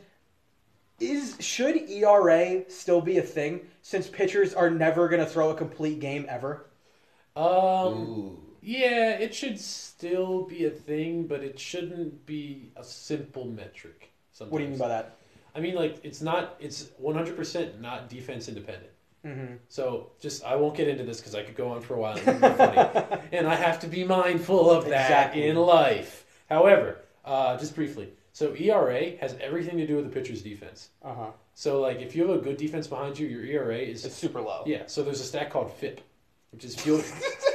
S1: should ERA still be a thing since pitchers are never going to throw a complete game ever?
S2: Ooh.
S3: Yeah, it should still be a thing, but it shouldn't be a simple metric. Sometimes.
S1: What do you mean by that?
S3: I mean, like, it's 100% not defense independent.
S1: Mm-hmm.
S3: So, I won't get into this because I could go on for a while and it would be funny. And I have to be mindful of that
S1: Exactly.
S3: in life. However, just briefly. So, ERA has everything to do with the pitcher's defense.
S1: Uh-huh.
S3: So, like, if you have a good defense behind you, your ERA is...
S1: It's super low.
S3: Yeah, so there's a stat called FIP, which is field...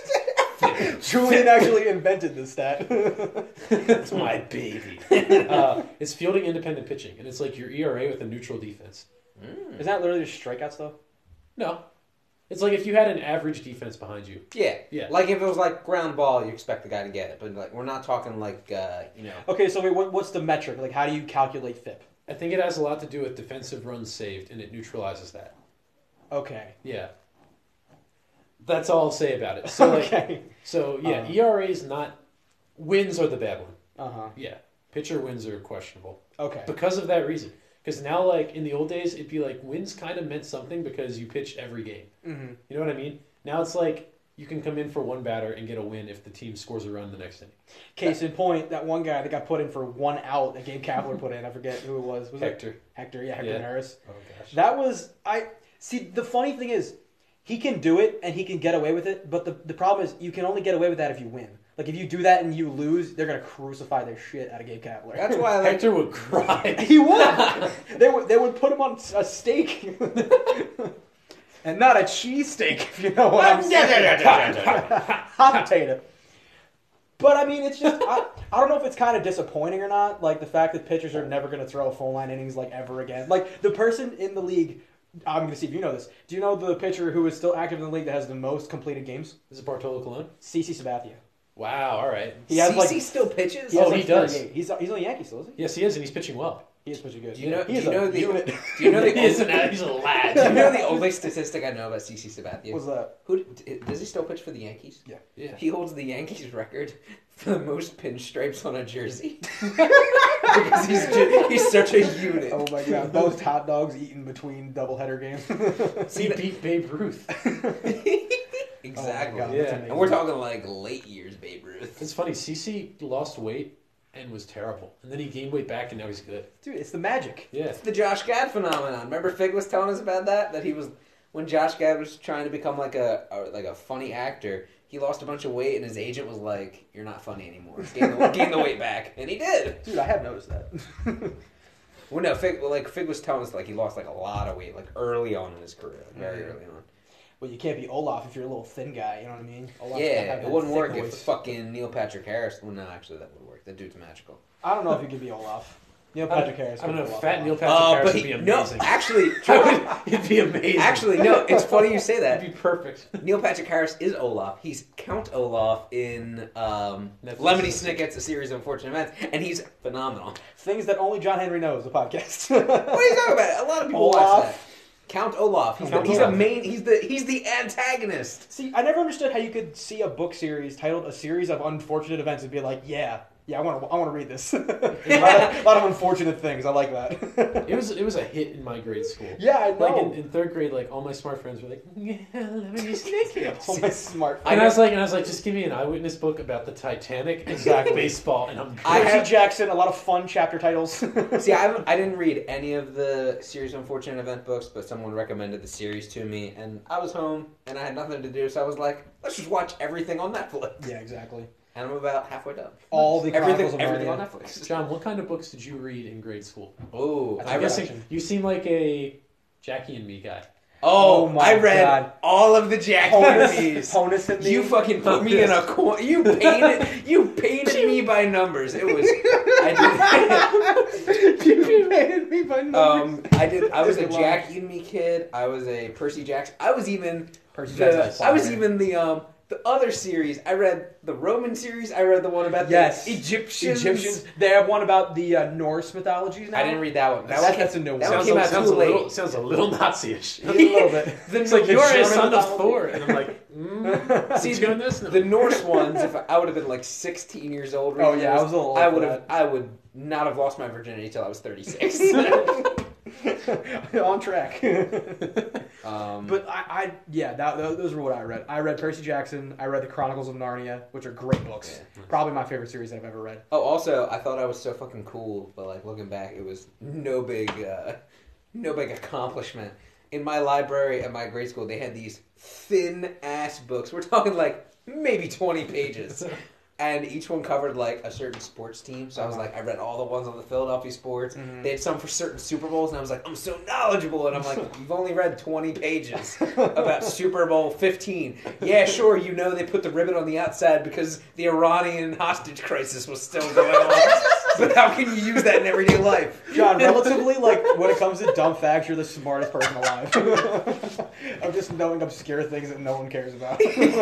S1: Julian actually invented this stat.
S3: It's my baby. It's fielding independent pitching, and it's like your ERA with a neutral defense.
S1: Isn't that literally just strikeouts, though?
S3: No. It's like if you had an average defense behind you.
S2: Yeah.
S3: Yeah.
S2: Like if it was like ground ball, you expect the guy to get it. But like we're not talking like,
S1: Okay, so wait, what's the metric? Like, how do you calculate FIP?
S3: I think it has a lot to do with defensive runs saved, and it neutralizes that.
S1: Okay.
S3: Yeah. That's all I'll say about it. So, like,
S1: Okay.
S3: so yeah, ERA is not... Wins are the bad one.
S1: Uh-huh.
S3: Yeah. Pitcher wins are questionable.
S1: Okay.
S3: Because of that reason. Because now, like, in the old days, it'd be like wins kind of meant something because you pitched every game.
S1: Mm-hmm.
S3: You know what I mean? Now it's like you can come in for one batter and get a win if the team scores a run the next inning.
S1: Case in point, that one guy that got put in for 1 out that Gabe Kapler put in, I forget who it was. Was
S3: Hector.
S1: it Hector? Yeah, Hector
S3: Yeah.
S1: Maris.
S3: Oh, gosh.
S1: That was... See, the funny thing is, he can do it and he can get away with it, but the problem is you can only get away with that if you win. Like, if you do that and you lose, they're going to crucify the shit out of Gabe Kapler.
S2: That's why I like
S3: Hector would cry.
S1: He would. They would put him on a steak. And not a cheesesteak, if you know what I'm saying. Hot potato. But, I mean, it's just... I don't know if it's kind of disappointing or not, like, the fact that pitchers are never going to throw full 9 innings, like, ever again. Like, the person in the league... I'm going to see if you know this. Do you know the pitcher who is still active in the league that has the most completed games?
S3: Is it Bartolo Colon?
S1: CC Sabathia.
S3: Wow, all right.
S1: He has,
S2: CC
S1: like...
S2: still pitches?
S1: He has,
S3: Oh,
S1: like,
S3: he does.
S1: 38. He's on the Yankees still, isn't he?
S3: Yes, he is, and he's pitching well.
S1: He is pretty good.
S2: Do you know?
S1: He
S2: Do
S1: is
S2: you know
S1: a
S2: the?
S1: unit.
S2: Do you know the?
S3: He's a lad.
S2: Do you know the only statistic I know about CC Sabathia?
S1: What's that?
S2: Who does he still pitch for the Yankees?
S3: Yeah.
S2: He holds the Yankees record for the most pinstripes on a jersey because he's such a unit.
S1: Oh my god, most hot dogs eaten between doubleheader games.
S3: He beat Babe Ruth.
S2: Exactly.
S1: Oh my God,
S3: Yeah.
S1: that's
S2: And
S1: amazing.
S2: we're talking like late years Babe Ruth.
S3: It's funny, CC lost weight and was terrible. And then he gained weight back and now he's good.
S1: Dude, it's the magic.
S3: Yeah.
S2: It's the Josh Gad phenomenon. Remember Fig was telling us about that? That he was when Josh Gad was trying to become like a funny actor. He lost a bunch of weight, and his agent was like, "You're not funny anymore. Gain the weight back," and he did.
S1: Dude, I have noticed that.
S2: Well, no, Fig was telling us like he lost like a lot of weight like early on in his career, like, very early on.
S1: Well, you can't be Olaf if you're a little thin guy, you know what I mean? Olaf's gotta
S2: Yeah,
S1: have
S2: it
S1: that
S2: wouldn't
S1: thick
S2: work if
S1: voice.
S2: fucking Neil Patrick Harris. Well, no, actually that would work. That dude's magical.
S1: I don't know if you could be Olaf. Neil Patrick Harris.
S3: I don't know,
S1: could be
S3: fat
S1: Olaf.
S3: Neil Patrick Harris would be
S2: no,
S3: amazing.
S2: actually,
S3: It'd be amazing.
S2: actually, no. It's funny you say that.
S3: It'd be perfect.
S2: Neil Patrick Harris is Olaf. He's Count Olaf in
S3: Netflix.
S2: Lemony Snicket's A Series of Unfortunate Events, and he's phenomenal.
S1: Things that only John Henry knows, the podcast.
S2: What are you talking about? A lot of people
S1: Olaf.
S2: watch that. Count Olaf. He's
S3: Count
S2: the
S3: Olaf.
S2: main. He's the antagonist.
S1: See, I never understood how you could see a book series titled A Series of Unfortunate Events and be like, yeah, Yeah, I want to read this. a lot of unfortunate things. I like that.
S3: It was a hit in my grade school.
S1: Yeah, I know.
S3: Like in third grade, like all my smart friends were like, "Yeah, Lemony Snicket."
S1: All my smart.
S3: And I was like, just give me an eyewitness book about the Titanic and
S1: Exactly.
S3: baseball, and I'm good.
S1: Percy Jackson. A lot of fun chapter titles.
S2: See, I didn't read any of the series of Unfortunate Event books, but someone recommended the series to me, and I was home, and I had nothing to do, so I was like, let's just watch everything on Netflix.
S1: Yeah, exactly.
S2: And I'm about halfway done.
S1: All the Chronicles of
S2: everything
S1: Narnia.
S2: on Netflix.
S3: John, what kind of books did you read in grade school?
S2: Oh,
S1: That's
S2: I
S3: I'm
S1: a
S2: read.
S1: good
S3: guessing you seem like a Jackie and Me guy.
S2: Oh,
S1: my
S2: I read
S1: God.
S2: all of the Jack movies.
S1: Honus and me.
S2: You fucking put me in a corner. You painted me by numbers. It was.
S1: You painted me by numbers.
S2: I was a
S1: Good line.
S2: Jack and Me kid. I was a Percy Jackson. I was even
S1: Percy Jackson's
S2: I was
S1: fire.
S2: even the other series. I read the Roman series. I read the one about
S1: Yes.
S2: the Egyptians.
S1: They have one about the Norse mythologies now.
S2: I didn't read that one.
S1: That's a new one.
S2: That one
S3: Sounds,
S2: came
S3: a,
S2: out
S3: sounds,
S2: too
S3: a little,
S2: late.
S3: sounds a little Nazi-ish.
S1: A little bit.
S3: It's like, you're a
S1: German
S3: son of
S1: mythology.
S3: Thor. And I'm like,
S2: See,
S3: what's going this? No.
S2: The Norse ones, if I would have been like 16 years old,
S1: Oh,
S2: reading
S1: yeah, I
S2: those,
S1: was a little old
S2: I
S1: for
S2: would
S1: that.
S2: I would not have lost my virginity till I was 36.
S1: On track.
S2: But
S1: But those were what I read. I read Percy Jackson. I read the Chronicles of Narnia, which are great books.
S2: Yeah.
S1: Probably my favorite series I've ever read.
S2: oh, also, I thought I was so fucking cool, but like looking back, it was no big accomplishment. In my library at my grade school, they had these thin ass books. We're talking like maybe 20 pages. And each one covered like a certain sports team. So I was like, I read all the ones on the Philadelphia sports.
S1: Mhm.
S2: They had some for certain Super Bowls, and I was like, I'm so knowledgeable. And I'm like, you've only read 20 pages about Super Bowl 15. Yeah, sure, you know they put the ribbon on the outside because the Iranian hostage crisis was still going on. But how can you use that in everyday life?
S1: John, relatively, like, when it comes to dumb facts, you're the smartest person alive. I'm just knowing obscure things that no one cares about.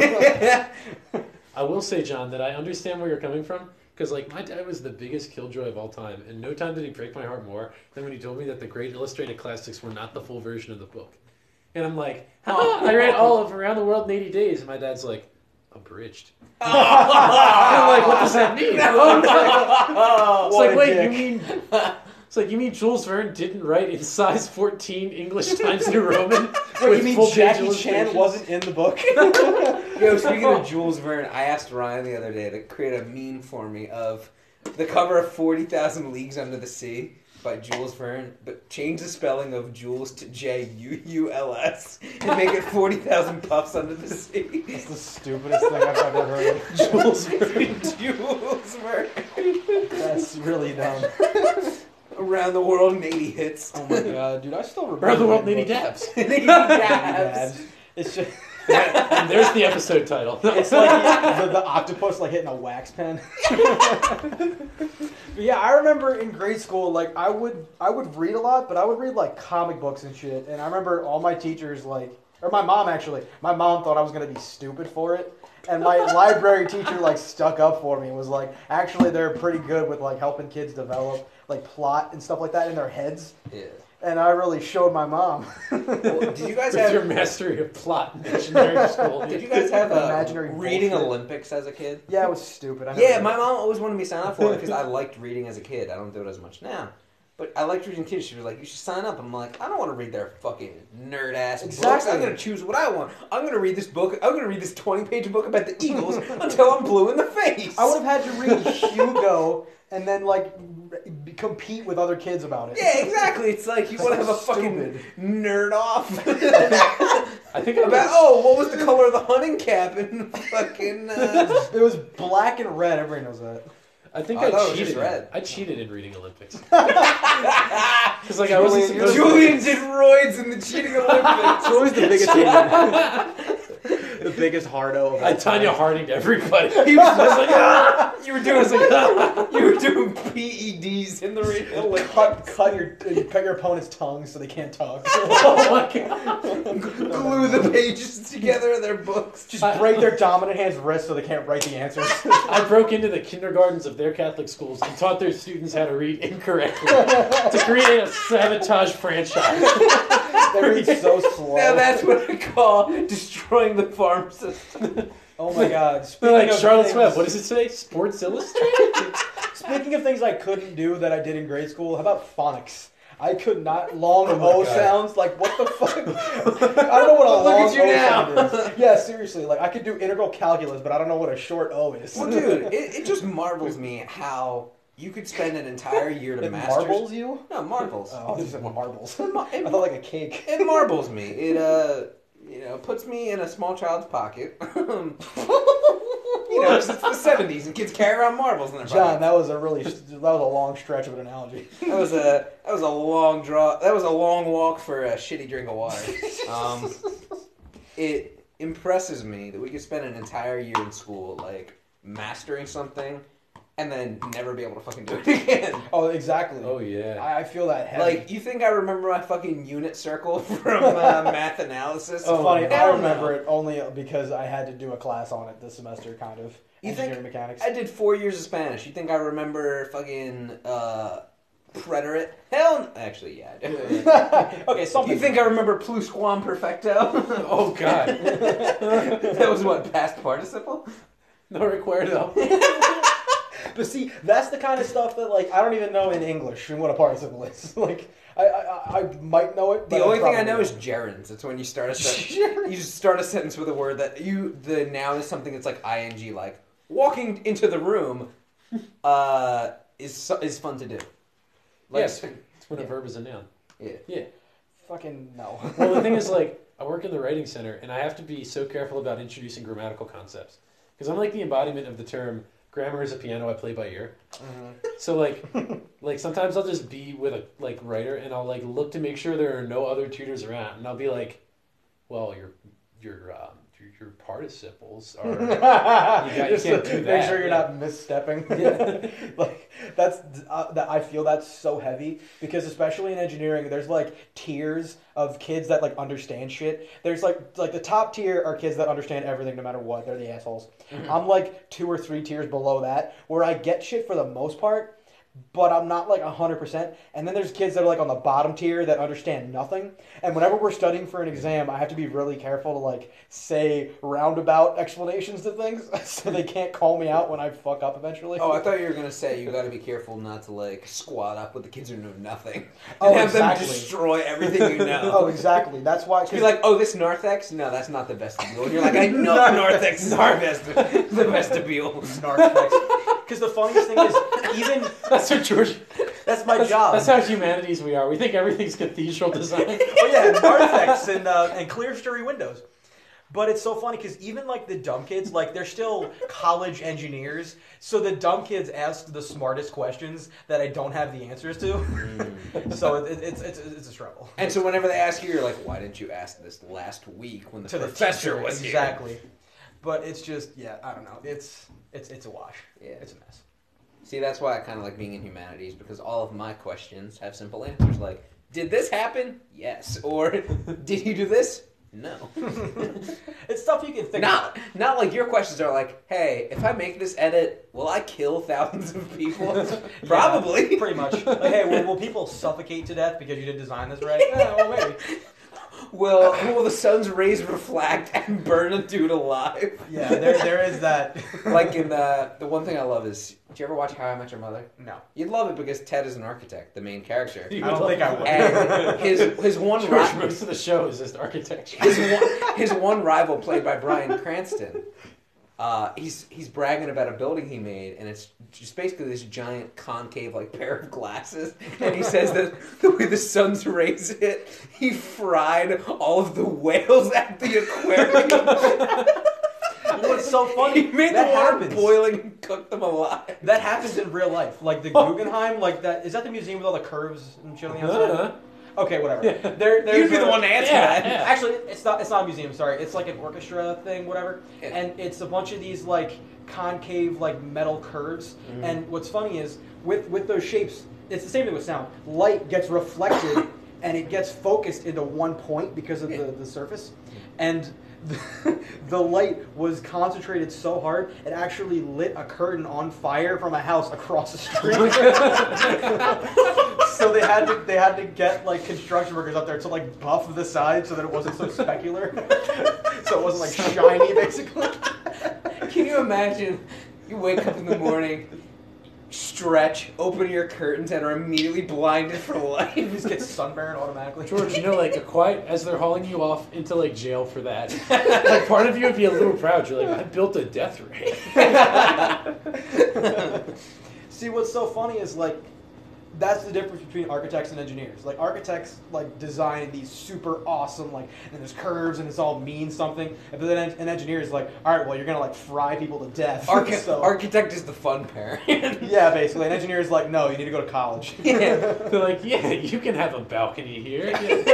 S3: I will say, John, that I understand where you're coming from. Because, like, my dad was the biggest killjoy of all time. And no time did he break my heart more than when he told me that the great illustrated classics were not the full version of the book. And I'm like, I read all of Around the World in 80 Days. And my dad's like, abridged. And I'm like, what does that mean? It's
S1: What
S3: like,
S1: a
S3: wait,
S1: dick.
S3: you mean... It's like, you mean Jules Verne didn't write in size 14 English Times New Roman?
S1: Wait,
S3: with
S1: you mean
S3: full page
S1: Jackie Chan
S3: illustrations?
S1: wasn't in the book?
S2: Yo, speaking of Jules Verne, I asked Ryan the other day to create a meme for me of the cover of 40,000 Leagues Under the Sea by Jules Verne, but change the spelling of Jules to Juuls and make it 40,000 Puffs Under the Sea.
S1: That's the stupidest thing I've ever heard.
S3: Jules Verne.
S2: Jules Verne.
S1: That's really dumb.
S2: Around the World in 80 hits.
S1: Oh my god, dude, I still remember.
S3: Around the World in
S1: reading
S3: 80
S1: books.
S3: Dabs.
S2: 80
S1: Dabs.
S2: dabs.
S1: It's just,
S3: And there's the episode title.
S1: it's like the octopus like hitting a wax pen. But yeah, I remember in grade school, like I would read a lot, but I would read like comic books and shit. And I remember all my teachers or my mom actually, my mom thought I was gonna be stupid for it. And my library teacher like stuck up for me and was like, actually they're pretty good with like helping kids develop like plot and stuff like that in their heads.
S2: Yeah.
S1: And I really showed my mom.
S2: Well, did you guys
S3: With your
S2: have
S3: mastery of plot in engineering school.
S2: Did you guys have
S1: Imaginary
S2: reading
S1: bullshit.
S2: Olympics as a kid?
S1: Yeah, it was stupid. I never
S2: Yeah,
S1: did.
S2: my mom always wanted me to sign up for it because I liked reading as a kid. I don't do it as much now. But I liked reading kids. She was like, you should sign up. I'm like, I don't want to read their fucking nerd-ass books.
S1: Exactly.
S2: I'm going to choose what I want. I'm going to read this book. I'm going to read this 20-page book about the Eagles until I'm blue in the face.
S1: I would have had to read Hugo and then like compete with other kids about it.
S2: Yeah, exactly. It's like you want to have a fucking
S1: Stupid.
S2: nerd off
S3: I think I
S2: about,
S3: was,
S2: what was the color of the hunting cap in fucking...
S1: It was black and red. Everybody knows that.
S3: I think
S2: I
S3: I,
S2: thought it was
S3: cheated.
S2: just red.
S3: I cheated in reading Olympics. Because like I wasn't supposed
S2: Julian did roids in the cheating Olympics.
S1: It's always the biggest hater. The biggest hardo. Of
S3: I
S1: all
S3: Tanya
S1: time.
S3: Harding to everybody.
S2: He was
S3: I was like, ah!
S2: You were doing you were doing PEDs in the reading Olympics.
S1: Cut your opponent's tongue so they can't talk.
S3: Oh my god.
S2: Glue the pages together in their books.
S1: Just break their dominant hand's wrist so they can't write the answers.
S3: I broke into the kindergartens of their Catholic schools and taught their students how to read incorrectly to create a sabotage franchise.
S1: They read so slow.
S2: Now that's what I call destroying the farm system.
S1: Oh my god.
S3: They're like
S1: Speaking of
S3: Charlotte
S1: things-
S3: Web. What does it say? Sports Illustrated.
S1: Speaking of things I couldn't do that I did in grade school, how about phonics? I could not long
S3: Oh my
S1: O
S3: God.
S1: sounds. Like, what the fuck? I don't know what a
S2: Look at
S1: long
S2: you
S1: O
S2: now.
S1: sound is. Yeah, seriously. Like, I could do integral calculus, but I don't know what a short O is.
S2: Well, dude, it just marvels me how you could spend an entire year to
S1: It
S2: masters.
S1: marbles you?
S2: No, marbles.
S1: Oh, these are marbles. I
S2: It
S1: thought like a cake.
S2: It marbles me. It puts me in a small child's pocket. You know, 'cause it's the '70s and kids carry around marbles in their
S1: John,
S2: pockets.
S1: that was a long stretch of an analogy.
S2: That was a long draw. That was a long walk for a shitty drink of water. It impresses me that we could spend an entire year in school like mastering something, and then never be able to fucking do it again.
S1: Oh, exactly.
S3: Oh yeah.
S1: I feel that heavy.
S2: Like, you think I remember my fucking unit circle from math analysis?
S1: It's funny, I
S2: hell
S1: remember
S2: no.
S1: it only because I had to do a class on it this semester, kind of.
S2: You think
S1: Engineering mechanics.
S2: I did 4 years of Spanish. You think I remember fucking preterite? Hell, actually, yeah. I do.
S1: Okay, something.
S2: You think I remember pluscuamperfecto?
S3: Oh god.
S2: That was what, past participle?
S3: No recuerdo.
S1: But see, that's the kind of stuff that, like, I don't even know in English and what a participle is. Like, I might know it.
S2: The
S1: but
S2: only thing I
S1: probably
S2: know is
S1: don't.
S2: gerunds. It's when you start a sentence. You just start a sentence with a word that the noun is something that's like ing, like walking into the room, is fun to do. Like,
S3: Yes. It's when a verb is a noun.
S2: yeah.
S3: Yeah.
S1: Fucking no.
S3: Well, the thing is, like, I work in the writing center, and I have to be so careful about introducing grammatical concepts because I'm like the embodiment of the term "grammar is a piano I play by ear." So, like sometimes I'll just be with a writer, and I'll like look to make sure there are no other tutors around, and I'll be like, "Well, your participles are you
S1: Just
S3: can't
S1: to
S3: do
S1: make
S3: that."
S1: sure you're
S3: Yeah.
S1: not misstepping.
S3: Yeah.
S1: Like that. I feel that's so heavy because especially in engineering, there's like tiers of kids that like understand shit. There's like the top tier are kids that understand everything no matter what. They're the assholes. I'm like 2 or 3 tiers below that where I get shit for the most part. But I'm not like 100%. And then there's kids that are like on the bottom tier that understand nothing. And whenever we're studying for an exam, I have to be really careful to like say roundabout explanations to things so they can't call me out when I fuck up eventually.
S2: Oh, I thought you were gonna say you got to be careful not to like squat up with the kids who know nothing. And
S1: Oh,
S2: have
S1: exactly.
S2: them destroy everything you know.
S1: Oh, exactly. That's why.
S2: Be like, oh, this narthex? No, that's not the vestibule. And you're like, I know narthex is the vestibule.
S1: Because the funniest thing is, even
S3: That's what George.
S1: that's my job.
S3: That's how humanities we are. We think everything's cathedral design.
S1: Oh yeah, narthex and clerestory windows. But it's so funny because even like the dumb kids, like they're still college engineers. So the dumb kids ask the smartest questions that I don't have the answers to. So it's a struggle.
S2: And so whenever they ask you, you're like, why didn't you ask this last week when the
S1: To the
S2: professor
S1: teacher,
S2: was here?
S1: exactly. But it's just I don't know. It's a wash.
S2: Yeah.
S1: It's a mess.
S2: See, that's why I kind of like being in humanities, because all of my questions have simple answers like, did this happen? Yes. Or, did you do this? No.
S1: It's stuff you can think about.
S2: Not like your questions are like, hey, if I make this edit, will I kill thousands of people? Probably.
S1: Yeah, pretty much. Like, hey, will people suffocate to death because you didn't design this right? Yeah, well, maybe.
S2: Will the sun's rays reflect and burn a dude alive?
S1: Yeah, there is that.
S2: Like in the one thing I love is, did you ever watch How I Met Your Mother?
S1: No.
S2: You'd love it because Ted is an architect, the main character.
S3: You
S1: I don't
S3: would
S1: think
S3: love-
S1: I would.
S2: And his one
S3: George, most of the show is just architecture.
S2: his one rival, played by Bryan Cranston, he's bragging about a building he made, and it's just basically this giant concave like pair of glasses. And he says that the way the sun's rays hit, he fried all of the whales at the aquarium.
S1: What's so funny?
S2: He made
S1: that
S2: the water
S1: happens.
S2: boiling and cooked them alive.
S1: That happens in real life. Like the Guggenheim, like that. Is that the museum with all the curves and shit on the outside?
S3: Uh-huh.
S1: Okay, whatever.
S3: Yeah.
S1: There's
S2: You'd be the one to answer
S3: Yeah,
S2: that.
S3: yeah.
S1: Actually, it's not a museum. Sorry, it's like an orchestra thing, whatever.
S2: Yeah.
S1: And it's a bunch of these like concave like metal curves.
S2: Mm-hmm.
S1: And what's funny is with those shapes, it's the same thing with sound. Light gets reflected and it gets focused into one point because of the surface, and the light was concentrated so hard it actually lit a curtain on fire from a house across the street. So they had to get like construction workers up there to like buff the side so that it wasn't so specular, so it wasn't like shiny basically.
S2: Can you imagine? You wake up in the morning, stretch, open your curtains, and are immediately blinded for life.
S1: You just get sunburned automatically.
S3: George, you know, like a quiet as they're hauling you off into like jail for that. Like part of you would be a little proud. You're like, I built a death ray.
S1: See, what's so funny is like that's the difference between architects and engineers. Like architects like design these super awesome like and there's curves and it's all means something. But then an engineer is like, all right, well you're gonna like fry people to death. So-
S2: Architect is the fun parent.
S1: yeah, basically. An engineer is like, no, you need to go to college.
S3: They're like, yeah, you can have a balcony here.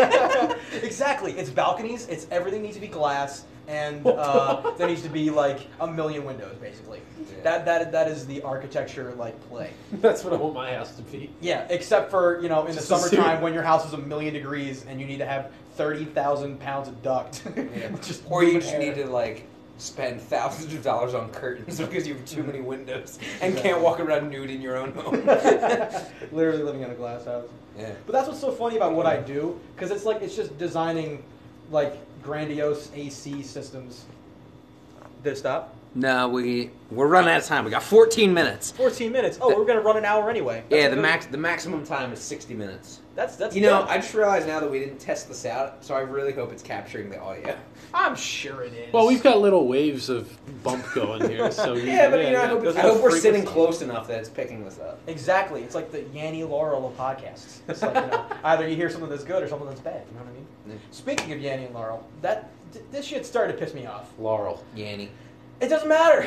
S1: Exactly. It's balconies. It's everything needs to be glass, and there needs to be like a million windows, basically.
S2: Yeah.
S1: That is the architecture like play.
S3: That's what I want my house to be.
S1: Yeah, except for in the
S3: Just a
S1: summertime
S3: suit.
S1: when your house is 1,000,000 degrees and you need to have 30,000 pounds of duct.
S2: Yeah.
S1: Just
S2: Or you
S1: moving
S2: just
S1: air.
S2: need to like spend thousands of dollars on curtains because you have too many windows and can't walk around nude in your own home.
S1: Literally living in a glass house.
S2: Yeah.
S1: But that's what's so funny about what I do, because it's just designing like grandiose AC systems. Did it stop?
S2: No, we're running out of time. We got 14 minutes.
S1: 14 minutes. Oh, we're gonna run an hour anyway.
S2: Yeah,
S1: That's
S2: the maximum time is 60 minutes.
S1: That's
S2: You know, I just realized now that we didn't test this out, so I really hope it's capturing the audio.
S1: I'm sure it is.
S3: Well, we've got little waves of bump going here, so
S2: Yeah, but I
S3: those
S2: hope
S3: are
S2: we're sitting
S3: frequencies.
S2: close enough that it's picking this up.
S1: Exactly. It's like the Yanny Laurel of podcasts. It's like either you hear something that's good or something that's bad. You know what I mean?
S2: Yeah.
S1: Speaking of Yanny and Laurel, this shit started to piss me off.
S3: Laurel.
S2: Yanny.
S1: It doesn't matter.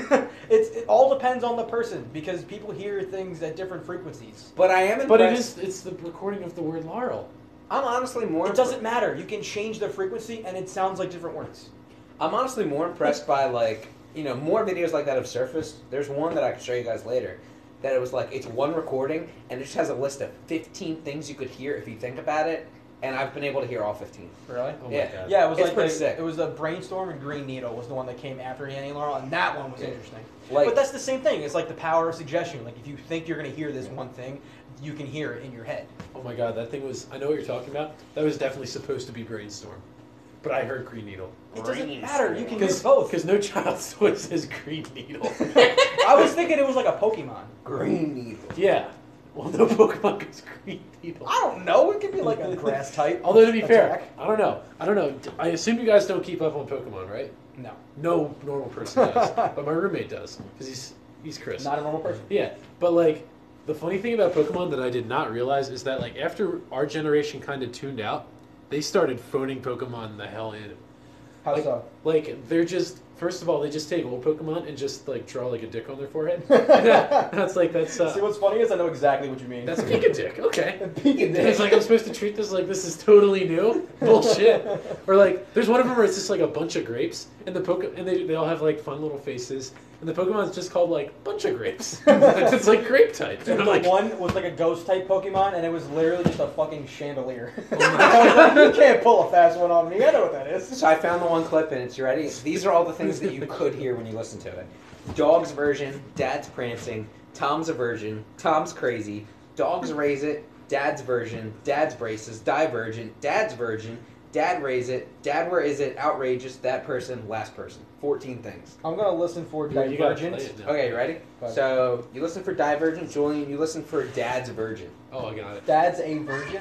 S1: It all depends on the person because people hear things at different frequencies.
S2: But I am
S3: But
S2: impressed.
S3: it's the recording of the word Laurel.
S2: I'm honestly more.
S1: It doesn't matter. You can change the frequency and it sounds like different words.
S2: I'm honestly more impressed by more videos like that have surfaced. There's one that I can show you guys later. That it was like it's one recording and it just has a list of 15 things you could hear if you think about it. And I've been able to hear all 15.
S1: Really?
S3: Oh
S2: Yeah.
S3: my god.
S1: Yeah, it was
S2: It's
S1: like
S2: pretty sick.
S1: it was a Brainstorm and Green Needle was the one that came after Yanny and Laurel, and that one was
S2: Yeah.
S1: interesting.
S2: Like-
S1: but that's the same thing. It's like the power of suggestion. Like if you think you're going to hear this one thing, you can hear it in your head.
S3: Oh my god, that thing was. I know what you're talking about. That was definitely supposed to be Brainstorm, but I heard Green Needle.
S1: It doesn't
S2: Brainstorm.
S1: matter. You can hear both.
S3: Because no child's toy says Green Needle.
S1: I was thinking it was like a Pokemon.
S2: Green Needle.
S3: Yeah. Well, no Pokemon goes Green Needle.
S1: I don't know. It could be like a grass type.
S3: Although to be fair,
S1: attack.
S3: I don't know. I assume you guys don't keep up on Pokemon, right?
S1: No,
S3: No normal person does, but my roommate does because he's Chris.
S1: not a normal person.
S3: Yeah, but like the funny thing about Pokemon that I did not realize is that like after our generation kind of tuned out, they started phoning Pokemon the hell in.
S1: How
S3: Like,
S1: so?
S3: like they're just first of all they just take old Pokemon and just like draw like a dick on their forehead. that's
S1: See, what's funny is I know exactly what you mean.
S3: that's Pika Dick. Okay.
S1: Pika
S3: And it's like I'm supposed to treat this like this is totally new bullshit. Or like there's one of them where it's just like a bunch of grapes and they all have like fun little faces and the Pokemon's just called like bunch of grapes. It's like grape type.
S1: Dude,
S3: And I'm
S1: the
S3: like,
S1: one was like a ghost type Pokemon, and it was literally just a fucking chandelier. I was like, you can't pull a fast one on me. I know what that is.
S2: So I found the one clip and it's ready. These are all the things that you could hear when you listen to it. Dog's version, Dad's prancing, Tom's a virgin, Tom's crazy, Dogs raise it, Dad's version, Dad's braces, Divergent, Dad's virgin, Dad raise it, Dad where is it, outrageous, that person, last person. 14 things.
S1: I'm gonna listen for
S3: well, you gotta play
S1: Divergent.
S3: it now.
S2: Okay, you ready?
S1: Go ahead.
S2: So you listen for Divergent, Julian, you listen for Dad's virgin.
S3: Oh, I got it.
S1: Dad's a virgin.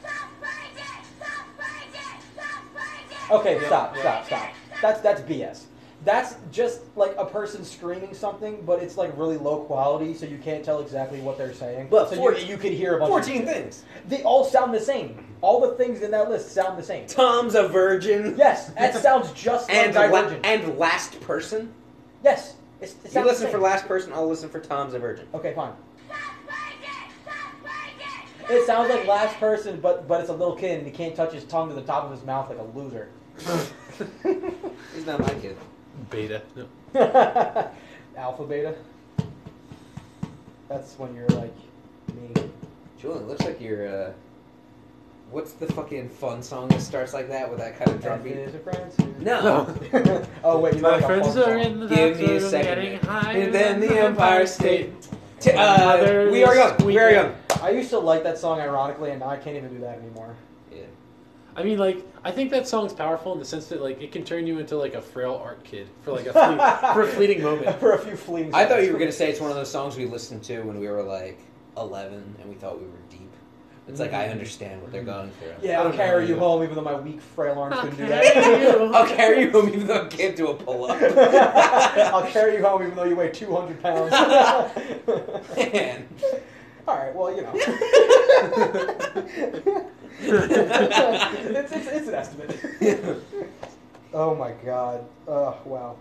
S1: Okay, stop. That's BS. That's just like a person screaming something, but it's like really low quality, so you can't tell exactly what they're saying.
S2: But
S1: so
S2: 14
S1: you could hear a bunch
S2: 14
S1: of
S2: things.
S1: They all sound the same. All the things in that list sound the same.
S2: Tom's a virgin.
S1: Yes, that sounds just like Divergent.
S2: and last person.
S1: Yes, it
S2: You
S1: sounds
S2: listen
S1: the
S2: for
S1: same.
S2: last person, I'll listen for Tom's a virgin.
S1: Okay, fine. It sounds like last person, but it's a little kid and he can't touch his tongue to the top of his mouth like a loser.
S2: He's not my kid.
S3: Beta. No.
S1: Alpha beta. That's when you're like me.
S2: Julian, looks like you're, what's the fucking fun song that starts like that with that kind of drum beat? No.
S1: Oh wait, you know
S3: My
S1: like a
S3: friends
S1: fun
S3: are
S1: song.
S3: in the
S2: Give me a
S3: room
S2: second.
S3: getting higher
S2: And then
S3: than
S2: the Empire State. We are young. We are young.
S1: I used to like that song ironically, and now I can't even do that anymore.
S2: Yeah.
S3: I mean, like, I think that song's powerful in the sense that, like, it can turn you into, like, a frail art kid for, like, for a fleeting moment.
S1: For a few fleeting
S2: I thought
S1: seconds.
S2: you were gonna say it's one of those songs we listened to when we were like 11 and we thought we were deep. It's like I understand what they're going through.
S1: Yeah, I'll carry you home even though my weak, frail arms couldn't do
S3: carry
S1: that.
S3: you.
S2: I'll carry you home even though I can't do a pull-up.
S1: I'll carry you home even though you weigh 200 pounds.
S2: Man.
S1: All right, well, you know. it's an estimate. Oh my god. Wow.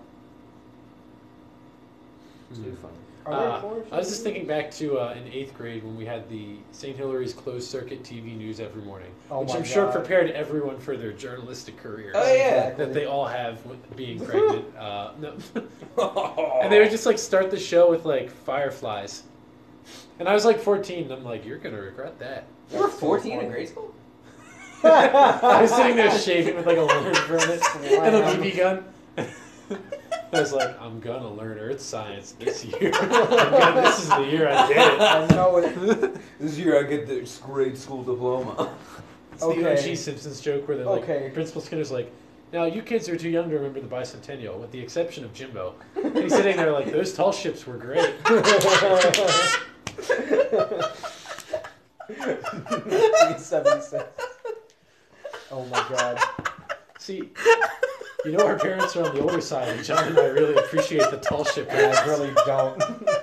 S2: It's too funny.
S1: Are there recorders?
S3: I was just thinking back to in 8th grade when we had the St. Hilary's closed circuit TV news every morning,
S1: Oh
S3: which
S1: my
S3: I'm sure
S1: God.
S3: prepared everyone for their journalistic careers.
S2: Oh, yeah.
S3: That they all have with being pregnant. No. And they would just like start the show with like fireflies. And I was like 14, and I'm like, you're gonna regret that.
S2: You were 14 in grade school?
S3: I was sitting there shaving with like a lantern from it and a BB gun. I was like, I'm gonna learn earth science this year. This is the year I did it.
S1: I know it.
S2: This year I get the grade school diploma.
S3: It's the
S1: Okay.
S3: O.G. Simpsons joke where they're like,
S1: Okay.
S3: Principal Skinner's like, now you kids are too young to remember the bicentennial, with the exception of Jimbo. And he's sitting there like, those tall ships were great.
S1: 76. Oh my god.
S3: See, you know our parents are on the older side, and John and I really appreciate the tall ship.
S1: I really don't.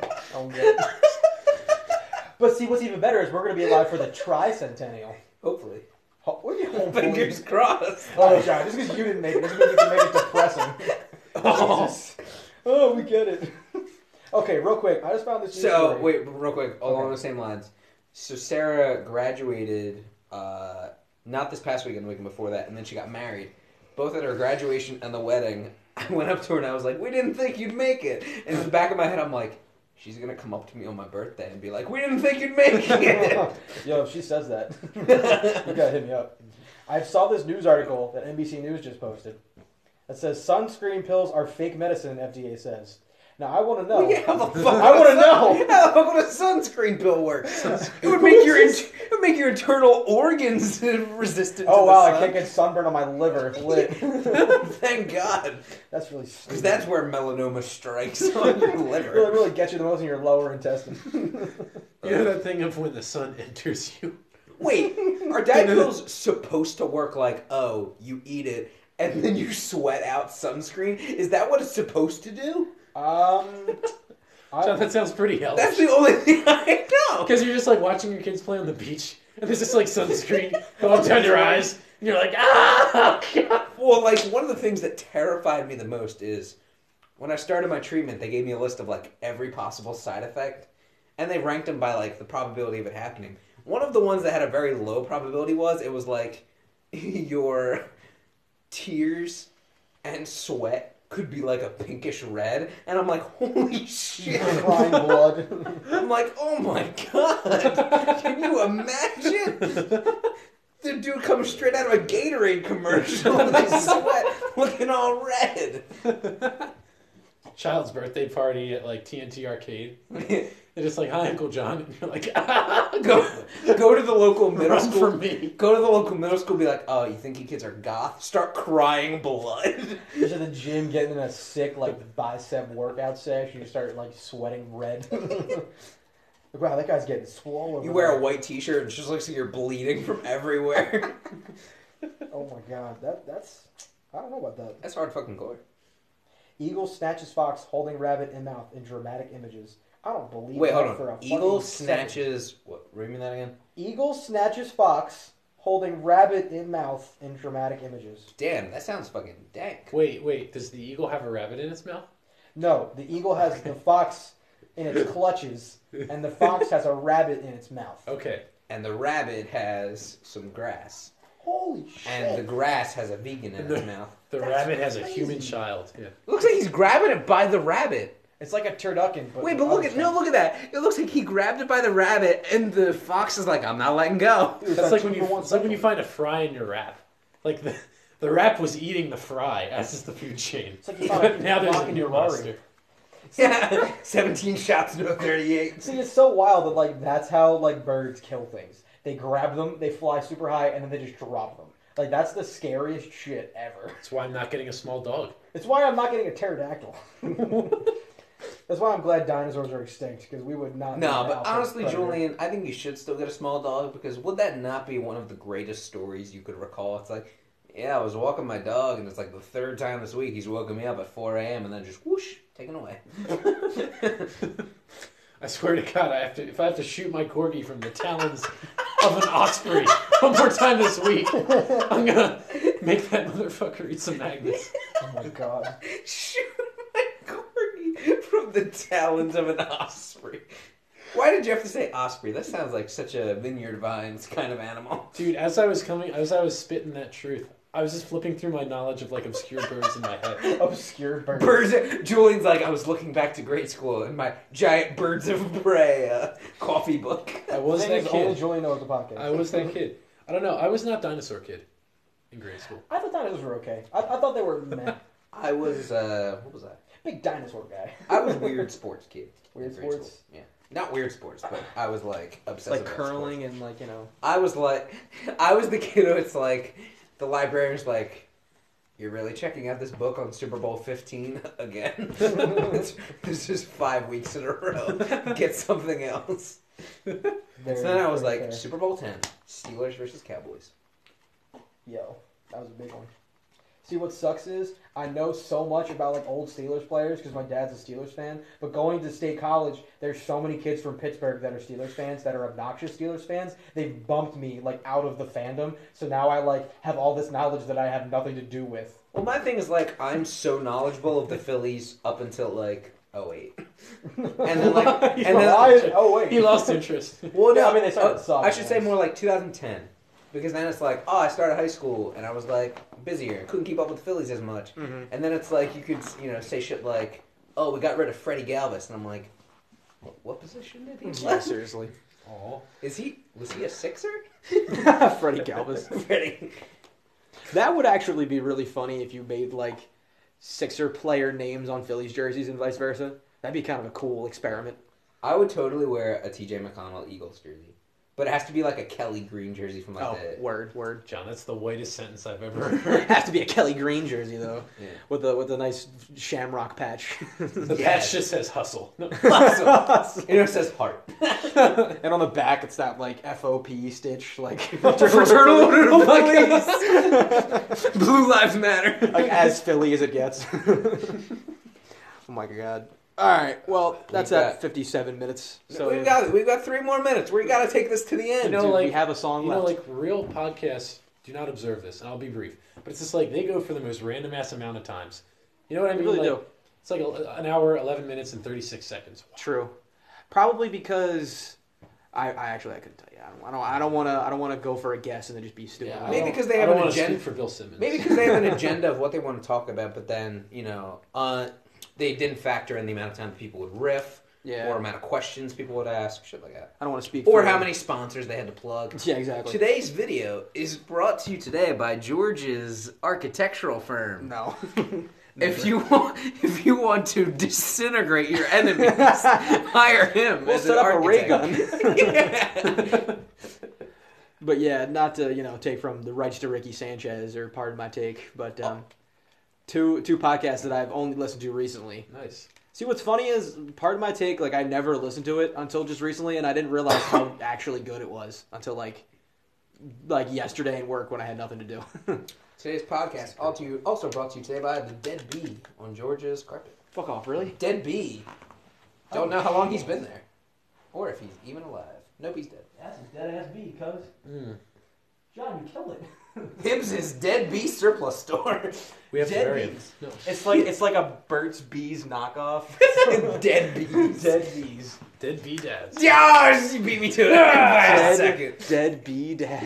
S1: But see, what's even better is we're going to be alive for the tricentennial.
S2: Hopefully.
S1: What do you hopefully?
S2: Fingers crossed.
S1: Oh, John, just because you didn't make it doesn't mean you can make it depressing.
S3: Oh.
S1: Jesus. Oh, we get it. Okay, real quick. I just found this news
S2: So,
S1: story.
S2: wait, real quick, along the same lines. So Sarah graduated, not this past weekend, the weekend before that, and then she got married. Both at her graduation and the wedding, I went up to her and I was like, we didn't think you'd make it. And in the back of my head, I'm like, she's going to come up to me on my birthday and be like, we didn't think you'd make it.
S1: Yo, if she says that, you gotta hit me up. I saw this news article that NBC News just posted that says sunscreen pills are fake medicine, FDA says. Now, I want to know.
S2: Yeah, how the fuck
S1: I want to know.
S2: How the fuck would a sunscreen pill work? It would make your internal organs resistant
S1: Oh,
S2: to
S1: wow,
S2: the
S1: I
S2: sun.
S1: can't get sunburn on my liver. It's lit.
S2: Thank God.
S1: That's really
S2: Because
S1: stupid.
S2: that's where melanoma strikes on your liver.
S1: really gets you the most in your lower intestine.
S3: You know that thing of when the sun enters you?
S2: Wait, are diet pills supposed to work like, oh, you eat it and then you sweat out sunscreen? Is that what it's supposed to do?
S3: John, that sounds pretty healthy.
S2: That's the only thing I know.
S3: Because you're just like watching your kids play on the beach, and there's just like sunscreen going down your eyes, and you're like, ah! God.
S2: Well, like, one of the things that terrified me the most is when I started my treatment, they gave me a list of, like, every possible side effect, and they ranked them by, like, the probability of it happening. One of the ones that had a very low probability was, it was, like, your tears and sweat could be, like, a pinkish red, and I'm like, holy shit.
S1: Crying blood.
S2: I'm like, oh my god, can you imagine? The dude comes straight out of a Gatorade commercial with his sweat looking all red.
S3: Child's birthday party at like TNT Arcade. They're just like, hi, Uncle John. And you're like, ah!
S2: Go to the local middle
S3: Run
S2: school.
S3: for me.
S2: Go to the local middle school, be like, oh, you think you kids are goth? Start crying blood.
S1: You're at the gym getting in a sick, like, bicep workout sesh, and you start, like, sweating red. Wow, that guy's getting swollen.
S2: You wear a white t-shirt and it just looks like you're bleeding from everywhere.
S1: Oh my god, that's... I don't know about that.
S2: That's hard fucking core.
S1: Eagle snatches fox holding rabbit in mouth in dramatic images. I don't believe
S2: Wait,
S1: that
S2: hold
S1: for a
S2: on.
S1: fucking
S2: Eagle
S1: second.
S2: snatches... What? Read me that again?
S1: Eagle snatches fox holding rabbit in mouth in dramatic images.
S2: Damn, that sounds fucking dank.
S3: Wait, does the eagle have a rabbit in its mouth?
S1: No, the eagle has the fox in its clutches, and the fox has a rabbit in its mouth.
S3: Okay.
S2: And the rabbit has some grass.
S1: Holy shit.
S2: And the grass has a vegan in its mouth.
S3: The
S1: That's
S3: rabbit has a
S1: crazy.
S3: human child. Yeah.
S2: It looks like he's grabbing it by the rabbit.
S1: It's like a turducken. But
S2: Wait, but look at that. It looks like he grabbed it by the rabbit, and the fox is like, I'm not letting go.
S1: Dude,
S3: That's like when
S1: two for one
S3: it's like when you
S1: special.
S3: find a fry in your wrap. Like the wrap was eating the fry, as is the food chain.
S1: It's like you found
S3: But
S1: a
S3: now there's a
S1: rock in
S3: new
S1: your Rari.
S3: monster.
S2: Yeah, 17 shots, no 38.
S1: See, it's so wild that, like, that's how, like, birds kill things. They grab them, they fly super high, and then they just drop them. Like, that's the scariest shit ever.
S3: That's why I'm not getting a small dog.
S1: It's why I'm not getting a pterodactyl. That's why I'm glad dinosaurs are extinct, because we would not...
S2: No,
S1: be
S2: but
S1: out for
S2: honestly,
S1: predator.
S2: Julian, I think you should still get a small dog, because would that not be one of the greatest stories you could recall? It's like, yeah, I was walking my dog, and it's like the third time this week he's woken me up at 4 a.m., and then just whoosh, taken away.
S3: I swear to God, if I have to shoot my corgi from the talons of an osprey one more time this week, I'm gonna make that motherfucker eat some magnets.
S1: Oh my god.
S2: Shoot my corgi from the talons of an osprey. Why did you have to say osprey? That sounds like such a Vineyard Vines kind of animal.
S3: Dude, as I was spitting that truth, I was just flipping through my knowledge of like obscure birds in my head.
S1: Obscure bird.
S2: Birds. Julian's like, I was looking back to grade school in my giant Birds of Prey coffee book.
S3: I was
S1: The
S3: that
S1: thing is, only
S3: kid.
S1: Julian knows the podcast.
S3: I was that kid. I don't know. I was not dinosaur kid in grade school.
S1: I thought dinosaurs were okay. I thought they were meh.
S2: I was, what was I?
S1: Big dinosaur guy.
S2: I was weird sports kid.
S1: Weird
S2: in grade
S1: sports?
S2: school. Yeah. Not weird sports, but I was like obsessed
S4: Like
S2: with
S4: curling
S2: sports.
S4: and like, you know.
S2: I was the kid who it's like, the librarian's like, you're really checking out this book on Super Bowl 15 again? This is 5 weeks in a row. Get something else. So then I was like,
S1: fair.
S2: Super Bowl 10, Steelers versus Cowboys.
S1: Yo, that was a big one. See, what sucks is I know so much about like old Steelers players because my dad's a Steelers fan. But going to state college, there's so many kids from Pittsburgh that are Steelers fans that are obnoxious Steelers fans. They've bumped me like out of the fandom. So now I like have all this knowledge that I have nothing to do with.
S2: Well, my thing is like, I'm so knowledgeable of the Phillies up until like 08. And then like, and then,
S1: Why is- oh wait,
S3: He lost interest.
S2: well,
S1: Yeah,
S2: no,
S1: I mean, they started to suck,
S2: I should say
S1: yes.
S2: more like 2010. Because then it's like, oh, I started high school and I was like busier and couldn't keep up with the Phillies as much.
S4: Mm-hmm.
S2: And then it's like you could, say shit like, oh, we got rid of Freddie Galvis, and I'm like, what position did he play?
S4: Yeah, seriously.
S3: Oh,
S2: Was he a Sixer?
S4: Freddie Galvis.
S2: Freddie.
S4: That would actually be really funny if you made like Sixer player names on Phillies jerseys and vice versa. That'd be kind of a cool experiment.
S2: I would totally wear a TJ McConnell Eagles jersey. But it has to be like a Kelly Green jersey from like
S4: Word.
S3: John, that's the whitest sentence I've ever heard.
S4: It has to be a Kelly Green jersey though,
S2: Yeah.
S4: with a nice shamrock patch.
S3: The
S2: Yeah.
S3: patch just says hustle. No.
S2: It says heart.
S4: And on the back, it's that like FOP stitch, like
S2: Fraternal Order of Police. Blue Lives Matter.
S4: like as Philly as it gets. Oh my god! All right, well that's
S2: We've
S4: at
S2: got-
S4: 57 minutes. So
S2: we've got 3 more minutes. We got to take this to the end.
S3: You know,
S4: dude,
S3: like-
S4: we have a song left.
S3: like real podcasts do not observe this, and I'll be brief. But it's just like they go for the most random ass amount of times. You know what I
S4: They
S3: mean?
S4: really
S3: Like,
S4: do.
S3: It's like an hour, 11 minutes, and 36 seconds.
S4: True. Probably because I couldn't tell you. I don't want to go for a guess and then just be stupid.
S3: Yeah,
S2: Maybe
S3: I don't-
S2: because they
S3: I
S2: have
S3: don't
S2: an
S3: wanna
S2: agenda.
S3: speak for Bill Simmons.
S2: Maybe because they have an agenda of what they want to talk about, but then they didn't factor in the amount of time that people would riff,
S4: Yeah.
S2: or amount of questions people would ask, shit like that,
S4: I don't want to speak.
S2: or
S4: for
S2: how many sponsors they had to plug.
S4: Yeah, exactly.
S2: Today's video is brought to you today by George's architectural firm.
S4: No.
S2: If you want to disintegrate your enemies, hire him.
S4: We'll
S2: as
S4: set
S2: an
S4: up a ray
S2: architect.
S4: gun. But yeah, not to take from the rights to Ricky Sanchez or pardon my take, but two podcasts that I've only listened to recently.
S3: Nice.
S4: See, what's funny is part of my take, like I never listened to it until just recently, and I didn't realize how actually good it was until like yesterday in work when I had nothing to do.
S2: Today's podcast also brought to you today by the Dead Bee on George's carpet.
S4: Fuck off, really?
S2: Dead Bee. Don't know how long he's been there, or if he's even alive. Nope, he's dead.
S1: That's a dead ass bee, cuz. John, you killed it.
S2: Hibbs is Dead Bee surplus store.
S3: We have
S1: Dead
S3: variants. No.
S4: It's like a Burt's Bees knockoff.
S2: Dead Bees.
S1: Dead bees.
S3: Dead bee dads.
S2: Yes, you beat me to it by a second.
S4: Dead bee dad.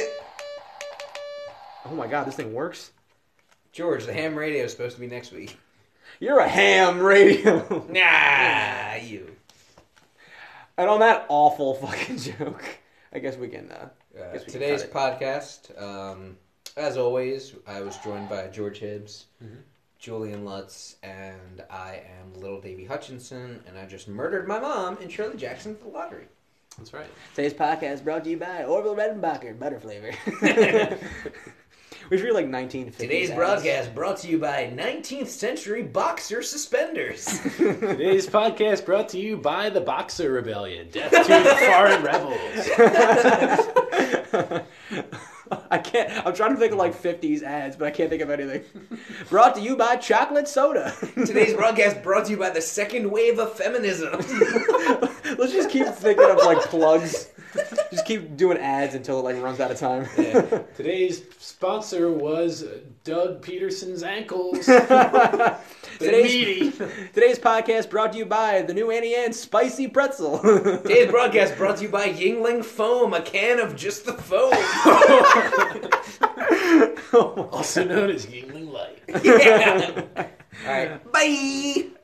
S4: Oh my god, this thing works.
S2: George, the ham radio is supposed to be next week.
S4: You're a ham radio.
S2: Nah, you.
S4: And on that awful fucking joke, I guess we can. Guess we can
S2: Today's
S4: cut
S2: podcast, as always, I was joined by George Hibbs,
S3: Mhm.
S2: Julian Lutz, and I am Little Davy Hutchinson, and I just murdered my mom and Shirley Jackson for the lottery.
S3: That's right.
S4: Today's podcast brought to you by Orville Redenbacher Butter Flavor. We should read like 1950s.
S2: Today's
S4: ads.
S2: broadcast brought to you by 19th century boxer suspenders.
S3: Today's podcast brought to you by the Boxer Rebellion. Death to the foreign rebels.
S4: I can't. I'm trying to think of like 50s ads, but I can't think of anything. Brought to you by chocolate soda.
S2: Today's broadcast brought to you by the second wave of feminism.
S4: Let's just keep thinking of like plugs. Just keep doing ads until it like runs out of time.
S2: Yeah.
S3: Today's sponsor was Doug Peterson's ankles.
S4: Today's podcast brought to you by the new Annie Ann's spicy pretzel.
S2: Today's broadcast brought to you by Yingling Foam, a can of just the foam.
S3: Also known as Yingling Light.
S2: Yeah. All right. Bye.